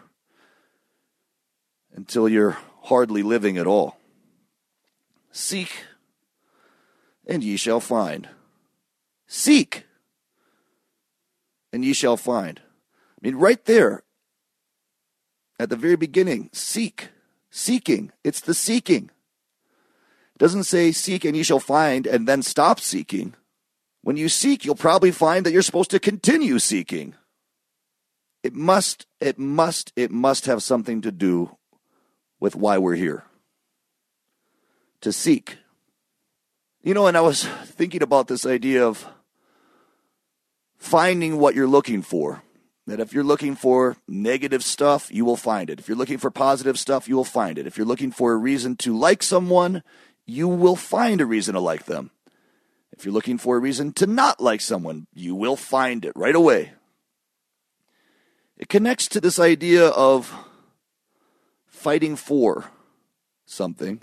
[SPEAKER 3] until you're hardly living at all. Seek, and ye shall find. Seek, and ye shall find. I mean, right there, at the very beginning, seek. Seeking. It's the seeking. It doesn't say seek and ye shall find and then stop seeking. When you seek, you'll probably find that you're supposed to continue seeking. It must have something to do with why we're here. To seek. You know, and I was thinking about this idea of finding what you're looking for. That if you're looking for negative stuff, you will find it. If you're looking for positive stuff, you will find it. If you're looking for a reason to like someone, you will find a reason to like them. If you're looking for a reason to not like someone, you will find it right away. It connects to this idea of fighting for something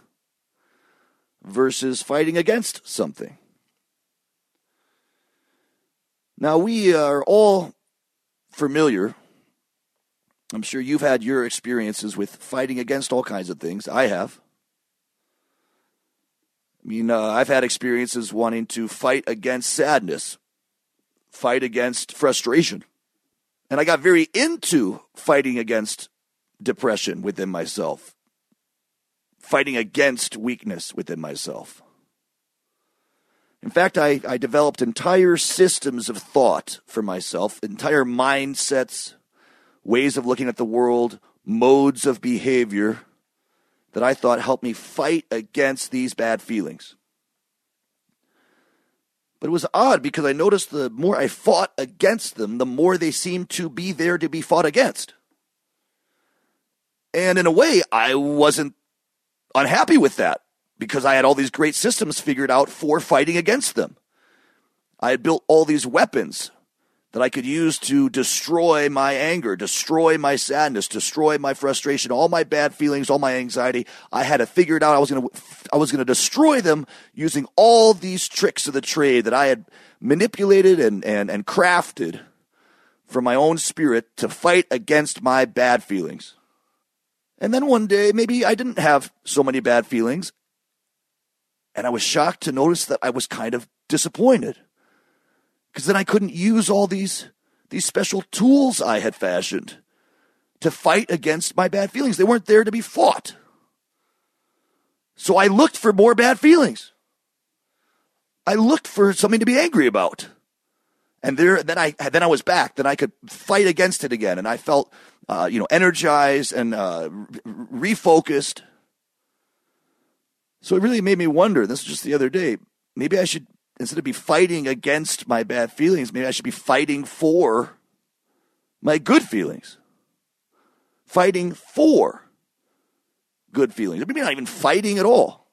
[SPEAKER 3] versus fighting against something. Now, we are all familiar. I'm sure you've had your experiences with fighting against all kinds of things. I have. I mean, I've had experiences wanting to fight against sadness, fight against frustration. And I got very into fighting against depression within myself, fighting against weakness within myself. In fact, I developed entire systems of thought for myself, entire mindsets, ways of looking at the world, modes of behavior that I thought helped me fight against these bad feelings. But it was odd because I noticed the more I fought against them, the more they seemed to be there to be fought against. And in a way, I wasn't unhappy with that because I had all these great systems figured out for fighting against them. I had built all these weapons that I could use to destroy my anger, destroy my sadness, destroy my frustration, all my bad feelings, all my anxiety. I had it figured out. I was going to destroy them using all these tricks of the trade that I had manipulated and crafted from my own spirit to fight against my bad feelings. And then one day, maybe I didn't have so many bad feelings, and I was shocked to notice that I was kind of disappointed. Because then I couldn't use all these special tools I had fashioned to fight against my bad feelings. They weren't there to be fought. So I looked for more bad feelings. I looked for something to be angry about. And then I was back. Then I could fight against it again. And I felt energized and refocused. So it really made me wonder, this was just the other day, maybe I should, instead of be fighting against my bad feelings, maybe I should be fighting for my good feelings. Fighting for good feelings. Maybe not even fighting at all.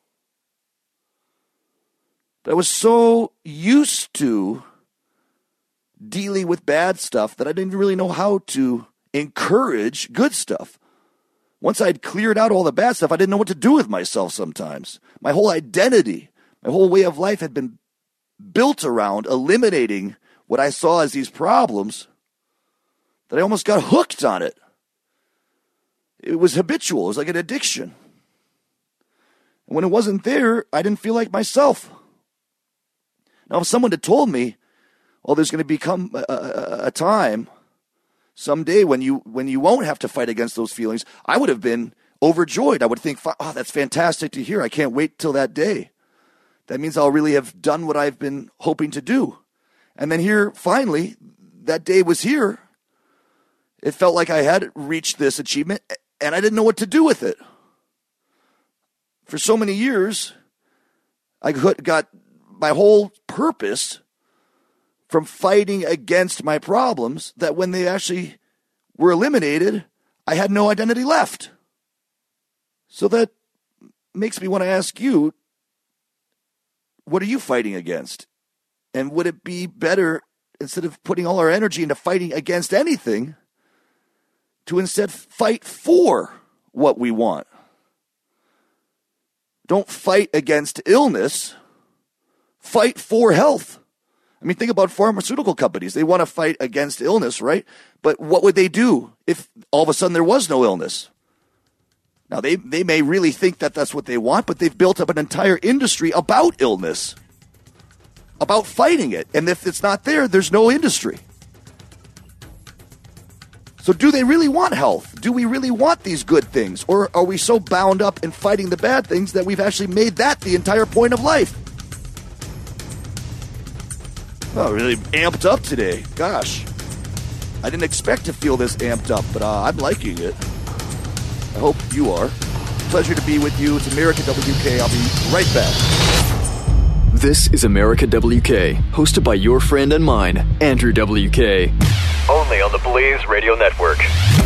[SPEAKER 3] But I was so used to dealing with bad stuff that I didn't really know how to encourage good stuff. Once I'd cleared out all the bad stuff, I didn't know what to do with myself sometimes. My whole identity, my whole way of life had been built around eliminating what I saw as these problems that I almost got hooked on it. It was habitual. It was like an addiction. And when it wasn't there, I didn't feel like myself. Now, if someone had told me, well, there's going to become a time someday when you won't have to fight against those feelings, I would have been overjoyed. I would think, oh, that's fantastic to hear. I can't wait till that day. That means I'll really have done what I've been hoping to do. And then here, finally, that day was here. It felt like I had reached this achievement, and I didn't know what to do with it. For so many years, I got my whole purpose from fighting against my problems that when they actually were eliminated, I had no identity left. So that makes me want to ask you, what are you fighting against? And would it be better, instead of putting all our energy into fighting against anything, to instead fight for what we want? Don't fight against illness. Fight for health. I mean, think about pharmaceutical companies. They want to fight against illness, right? But what would they do if all of a sudden there was no illness? Now, they may really think that that's what they want, but they've built up an entire industry about illness, about fighting it. And if it's not there, there's no industry. So do they really want health? Do we really want these good things? Or are we so bound up in fighting the bad things that we've actually made that the entire point of life? Oh, really amped up today. Gosh. I didn't expect to feel this amped up, but I'm liking it. I hope you are. Pleasure to be with you. It's America WK. I'll be right back.
[SPEAKER 1] This is America WK, hosted by your friend and mine, Andrew WK.
[SPEAKER 7] Only on the Blaze Radio Network.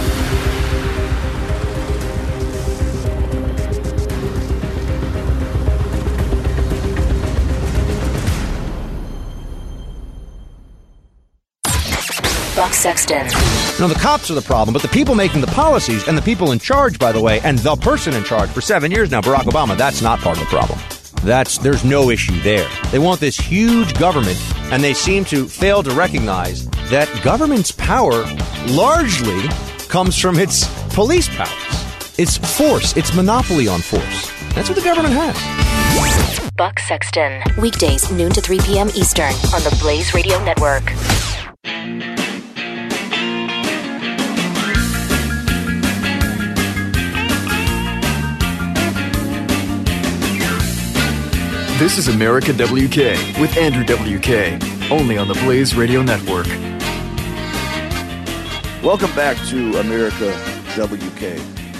[SPEAKER 4] Buck Sexton.
[SPEAKER 5] No, the cops are the problem, but the people making the policies and the people in charge, by the way, and the person in charge for 7 years now, Barack Obama, that's not part of the problem. there's no issue there. They want this huge government, and they seem to fail to recognize that government's power largely comes from its police powers. It's force. It's monopoly on force. That's what the government has.
[SPEAKER 4] Buck Sexton, weekdays noon to 3 p.m. Eastern on the Blaze Radio Network.
[SPEAKER 1] This is America WK with Andrew WK, only on the Blaze Radio Network.
[SPEAKER 3] Welcome back to America WK.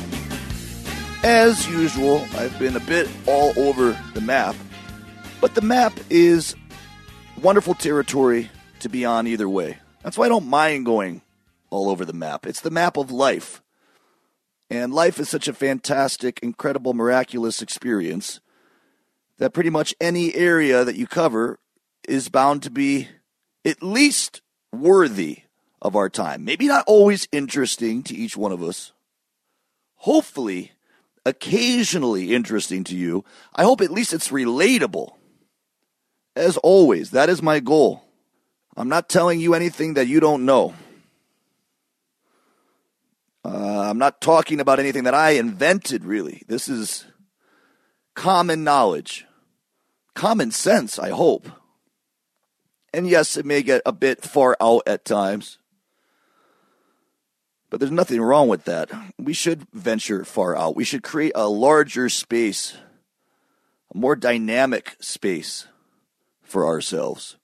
[SPEAKER 3] As usual, I've been a bit all over the map, but the map is wonderful territory to be on either way. That's why I don't mind going all over the map. It's the map of life. And life is such a fantastic, incredible, miraculous experience that pretty much any area that you cover is bound to be at least worthy of our time. Maybe not always interesting to each one of us. Hopefully, occasionally interesting to you. I hope at least it's relatable. As always, that is my goal. I'm not telling you anything that you don't know. I'm not talking about anything that I invented, really. This is common knowledge. Common sense, I hope. And yes, it may get a bit far out at times. But there's nothing wrong with that. We should venture far out. We should create a larger space, a more dynamic space for ourselves.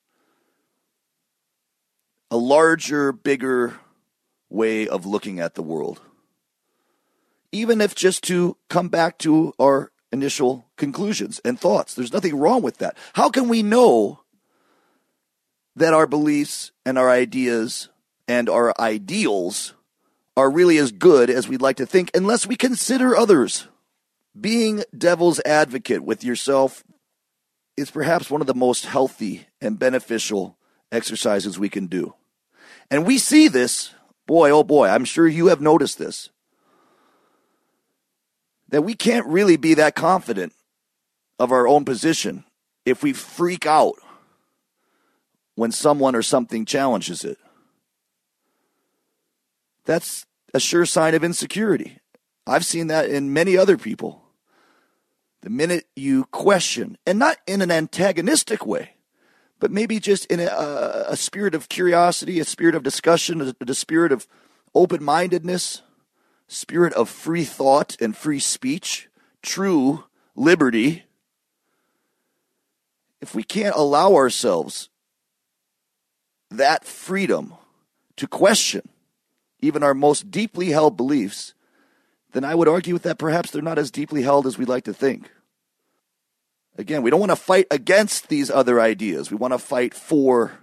[SPEAKER 3] A larger, bigger way of looking at the world. Even if just to come back to our initial conclusions and thoughts. There's nothing wrong with that. How can we know that our beliefs and our ideas and our ideals are really as good as we'd like to think unless we consider others? Being devil's advocate with yourself is perhaps one of the most healthy and beneficial exercises we can do. And we see this, boy, oh boy, I'm sure you have noticed this, that we can't really be that confident of our own position if we freak out when someone or something challenges it. That's a sure sign of insecurity. I've seen that in many other people. The minute you question, and not in an antagonistic way, but maybe just in a spirit of curiosity, a spirit of discussion, a spirit of open-mindedness, spirit of free thought and free speech, true liberty. If we can't allow ourselves that freedom to question even our most deeply held beliefs, then I would argue that perhaps they're not as deeply held as we'd like to think. Again, we don't want to fight against these other ideas. We want to fight for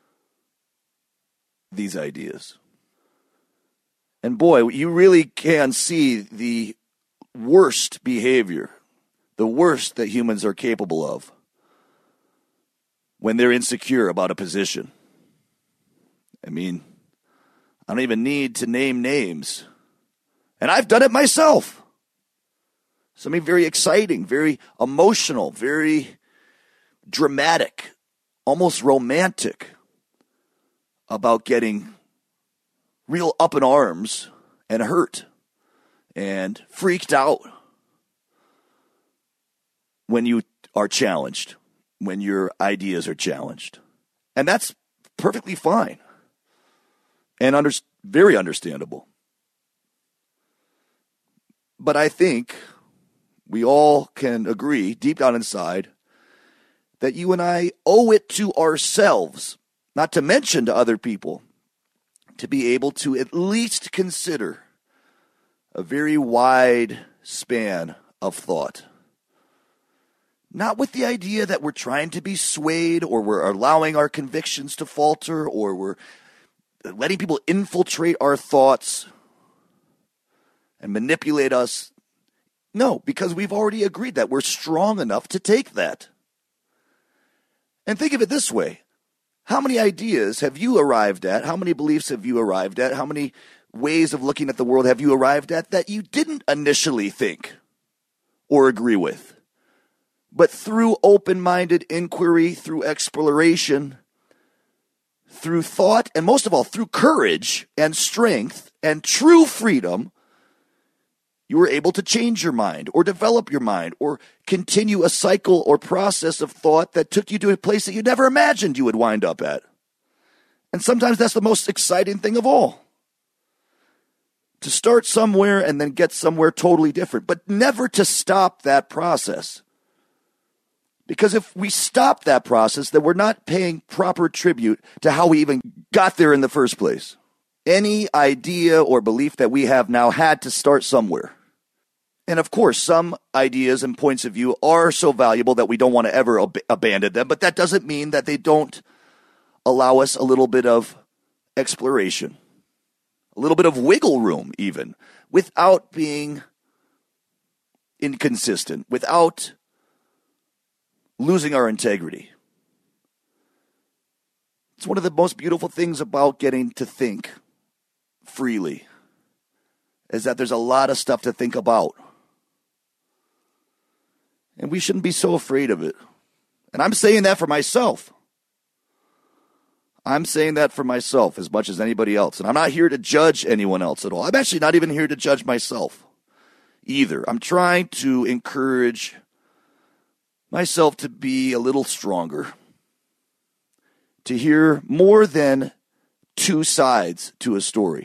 [SPEAKER 3] these ideas. And boy, you really can see the worst behavior, the worst that humans are capable of when they're insecure about a position. I mean, I don't even need to name names. And I've done it myself. Something very exciting, very emotional, very dramatic, almost romantic about getting real up in arms and hurt and freaked out when you are challenged, when your ideas are challenged. And that's perfectly fine and very understandable. But I think we all can agree deep down inside that you and I owe it to ourselves, not to mention to other people, to be able to at least consider a very wide span of thought. Not with the idea that we're trying to be swayed or we're allowing our convictions to falter or we're letting people infiltrate our thoughts and manipulate us. No, because we've already agreed that we're strong enough to take that. And think of it this way. How many ideas have you arrived at? How many beliefs have you arrived at? How many ways of looking at the world have you arrived at that you didn't initially think or agree with? But through open-minded inquiry, through exploration, through thought, and most of all, through courage and strength and true freedom, you were able to change your mind or develop your mind or continue a cycle or process of thought that took you to a place that you never imagined you would wind up at. And sometimes that's the most exciting thing of all. To start somewhere and then get somewhere totally different, but never to stop that process. Because if we stop that process, then we're not paying proper tribute to how we even got there in the first place. Any idea or belief that we have now had to start somewhere. And of course, some ideas and points of view are so valuable that we don't want to ever abandon them, but that doesn't mean that they don't allow us a little bit of exploration, a little bit of wiggle room even, without being inconsistent, without losing our integrity. It's one of the most beautiful things about getting to think freely, is that there's a lot of stuff to think about. And we shouldn't be so afraid of it. And I'm saying that for myself. I'm saying that for myself as much as anybody else. And I'm not here to judge anyone else at all. I'm actually not even here to judge myself either. I'm trying to encourage myself to be a little stronger, to hear more than two sides to a story.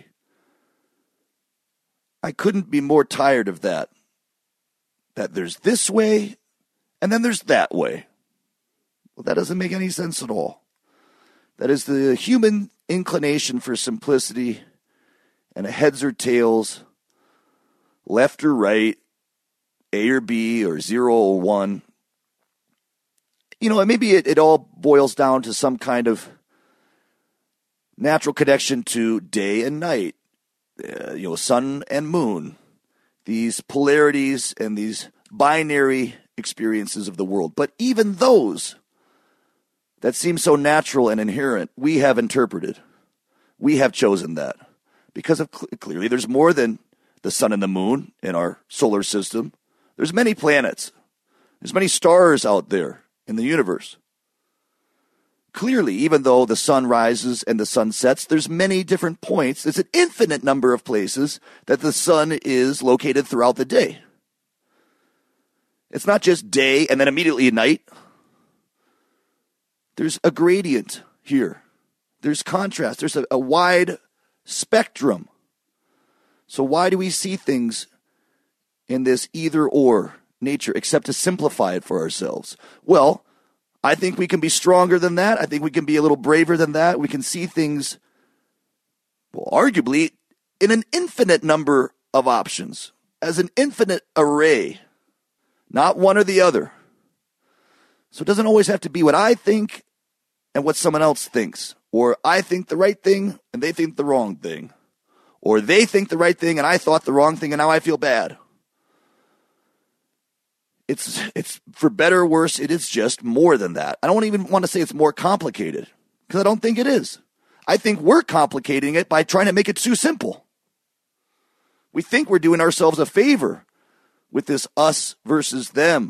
[SPEAKER 3] I couldn't be more tired of that there's this way and then there's that way. Well, that doesn't make any sense at all. That is the human inclination for simplicity and a heads or tails, left or right, A or B, or 0 or 1. You know, maybe it all boils down to some kind of natural connection to day and night, sun and moon, these polarities and these binary experiences of the world. But even those that seem so natural and inherent, we have interpreted. We have chosen that. Because of clearly there's more than the sun and the moon in our solar system. There's many planets. There's many stars out there in the universe. Clearly, even though the sun rises and the sun sets, there's many different points. There's an infinite number of places that the sun is located throughout the day. It's not just day and then immediately night. There's a gradient here. There's contrast. There's a wide spectrum. So why do we see things in this either-or nature except to simplify it for ourselves? Well, I think we can be stronger than that. I think we can be a little braver than that. We can see things, well, arguably, in an infinite number of options, as an infinite array, not one or the other. So it doesn't always have to be what I think and what someone else thinks, or I think the right thing and they think the wrong thing, or they think the right thing and I thought the wrong thing and now I feel bad. It's for better or worse, it is just more than that. I don't even want to say it's more complicated, because I don't think it is. I think we're complicating it by trying to make it too simple. We think we're doing ourselves a favor with this us versus them.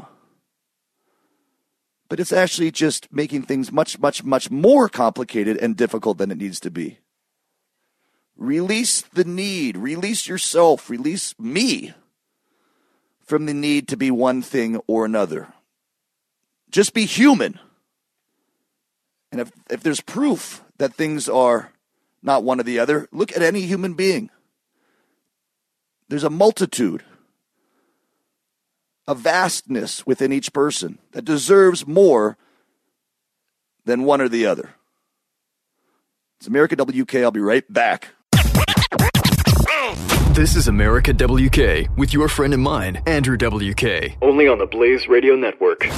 [SPEAKER 3] But it's actually just making things much, much, much more complicated and difficult than it needs to be. Release the need. Release yourself. Release me from the need to be one thing or another. Just be human. And if there's proof that things are not one or the other, look at any human being. There's a multitude, a vastness within each person that deserves more than one or the other. It's America WK. I'll be right back.
[SPEAKER 1] This is America WK with your friend and mine, Andrew WK.
[SPEAKER 7] Only on the Blaze Radio Network.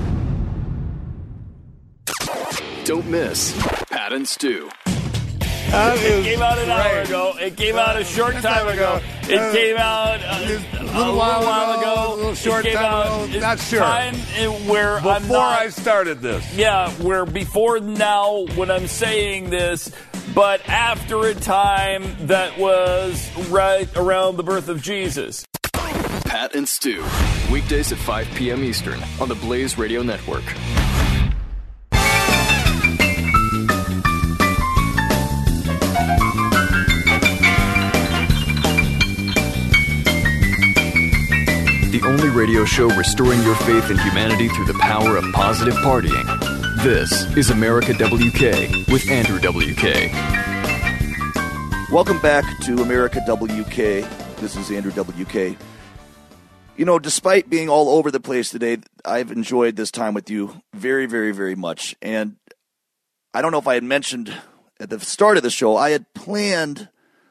[SPEAKER 1] Don't miss Pat and Stu.
[SPEAKER 11] It came out an hour ago. It came out a short time ago. It came out a little while ago.
[SPEAKER 12] A little short time ago. Not sure.
[SPEAKER 11] Time where
[SPEAKER 12] before I started this.
[SPEAKER 11] Yeah, where before now when I'm saying this, but after a time that was right around the birth of Jesus.
[SPEAKER 1] Pat and Stu, weekdays at 5 p.m. Eastern on the Blaze Radio Network. The only radio show restoring your faith in humanity through the power of positive partying. This is America WK with Andrew WK.
[SPEAKER 3] Welcome back to America WK. This is Andrew WK. You know, despite being all over the place today, I've enjoyed this time with you very, very, very much. And I don't know if I had mentioned at the start of the show, I had planned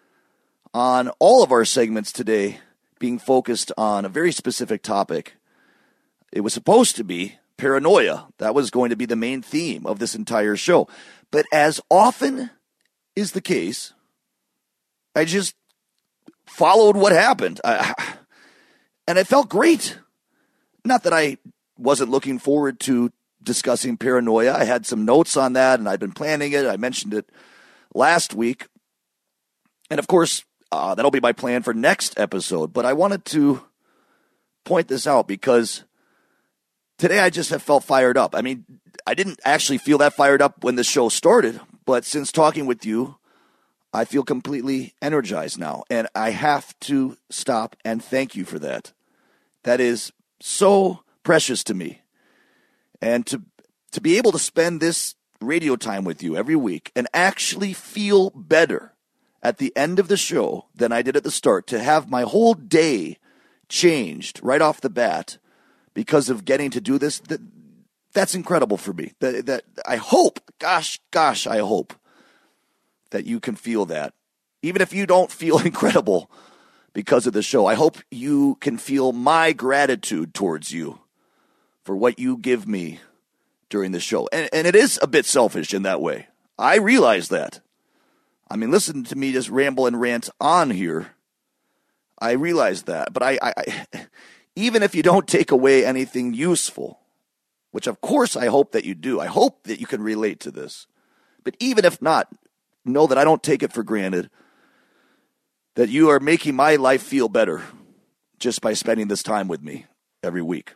[SPEAKER 3] on all of our segments today being focused on a very specific topic. It was supposed to be paranoia. That was going to be the main theme of this entire show. But as often is the case, I just followed what happened. And it felt great. Not that I wasn't looking forward to discussing paranoia. I had some notes on that, and I'd been planning it. I mentioned it last week. And of course, that'll be my plan for next episode. But I wanted to point this out because today I just have felt fired up. I mean, I didn't actually feel that fired up when the show started, but since talking with you, I feel completely energized now. And I have to stop and thank you for that. That is so precious to me. And to be able to spend this radio time with you every week and actually feel better at the end of the show than I did at the start, to have my whole day changed right off the bat because of getting to do this, that's incredible for me. That I hope, gosh, I hope that you can feel that. Even if you don't feel incredible because of the show, I hope you can feel my gratitude towards you for what you give me during the show. And it is a bit selfish in that way. I realize that. I mean, listen to me just ramble and rant on here. I realize that. But I even if you don't take away anything useful, which of course I hope that you do, I hope that you can relate to this. But even if not, know that I don't take it for granted that you are making my life feel better just by spending this time with me every week.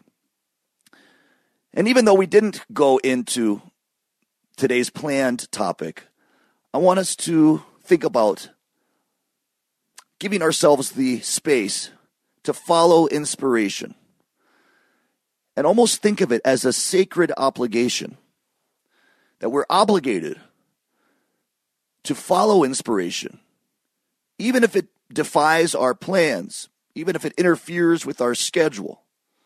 [SPEAKER 3] And even though we didn't go into today's planned topic, I want us to think about giving ourselves the space to follow inspiration and almost think of it as a sacred obligation, that we're obligated to follow inspiration, even if it defies our plans, even if it interferes with our schedule,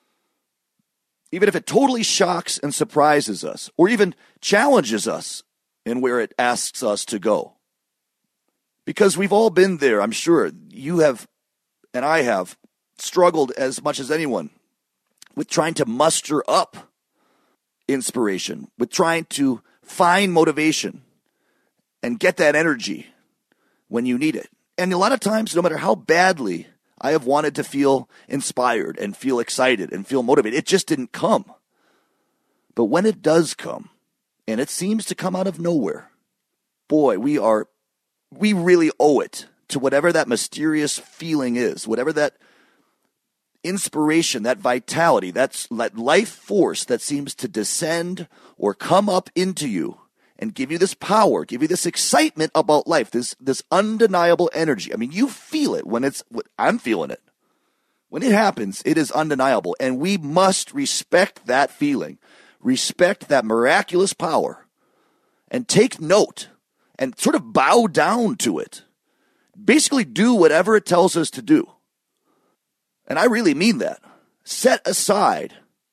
[SPEAKER 3] even if it totally shocks and surprises us, or even challenges us in where it asks us to go. Because we've all been there, I'm sure. You have, and I have, struggled as much as anyone with trying to muster up inspiration, with trying to find motivation and get that energy when you need it. And a lot of times, no matter how badly I have wanted to feel inspired and feel excited and feel motivated, it just didn't come. But when it does come, and it seems to come out of nowhere, boy, we really owe it to whatever that mysterious feeling is, whatever that inspiration, that vitality, that life force that seems to descend or come up into you and give you this power, give you this excitement about life, this undeniable energy. I mean, you feel it when I'm feeling it. When it happens, it is undeniable, and we must respect that feeling, respect that miraculous power, and take note and sort of bow down to it. Basically do whatever it tells us to do. And I really mean that. Set aside,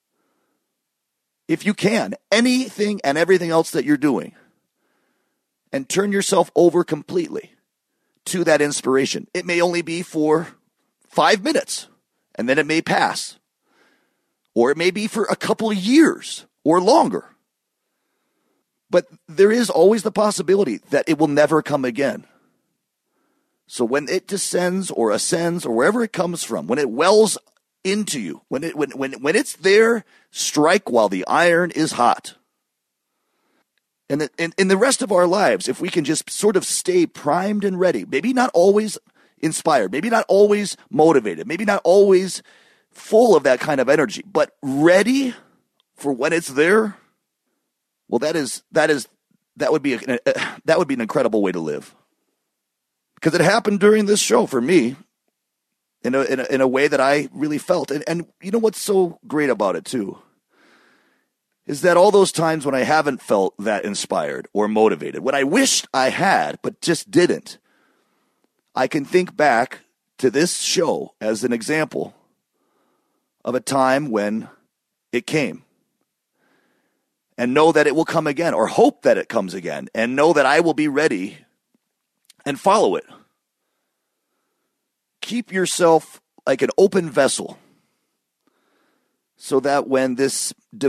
[SPEAKER 3] if you can, anything and everything else that you're doing, and turn yourself over completely to that inspiration. It may only be for 5 minutes, and then it may pass. Or it may be for a couple of years or longer. But there is always the possibility that it will never come again. So when it descends or ascends or wherever it comes from, when it wells into you, when it's there, strike while the iron is hot. And in the rest of our lives, if we can just sort of stay primed and ready, maybe not always inspired, maybe not always motivated, maybe not always full of that kind of energy, but ready for when it's there, well, that would be an incredible way to live. Because it happened during this show for me in a way that I really felt. And you know what's so great about it too? Is that all those times when I haven't felt that inspired or motivated, when I wished I had but just didn't, I can think back to this show as an example of a time when it came. And know that it will come again, or hope that it comes again, and know that I will be ready and follow it. Keep yourself like an open vessel so that when this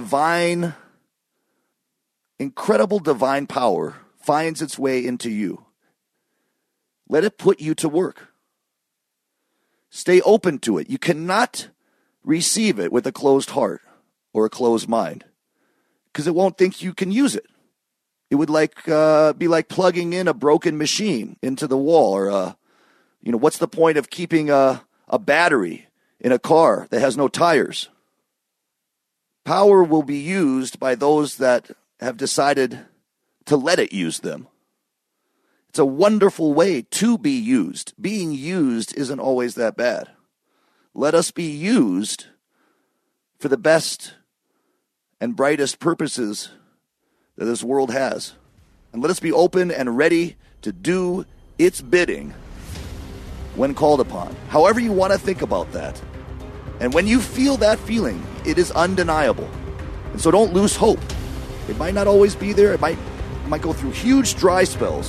[SPEAKER 3] incredible divine power finds its way into you, let it put you to work. Stay open to it. You cannot receive it with a closed heart or a closed mind because it won't think you can use it. It would be like plugging in a broken machine into the wall, or what's the point of keeping a battery in a car that has no tires? Power will be used by those that have decided to let it use them. It's a wonderful way to be used. Being used isn't always that bad. Let us be used for the best and brightest purposes that this world has. And let us be open and ready to do its bidding when called upon. However you want to think about that. And when you feel that feeling, it is undeniable. And so don't lose hope. It might not always be there. It might go through huge dry spells.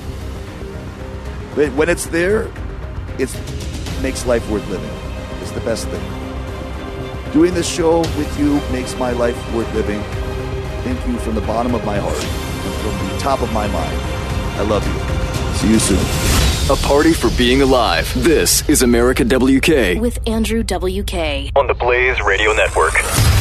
[SPEAKER 3] But when it's there, it makes life worth living. It's the best thing. Doing this show with you makes my life worth living. Thank you from the bottom of my heart and from the top of my mind. I love you. See you soon.
[SPEAKER 1] A party for being alive. This is America WK.
[SPEAKER 4] With Andrew WK.
[SPEAKER 7] On the Blaze Radio Network.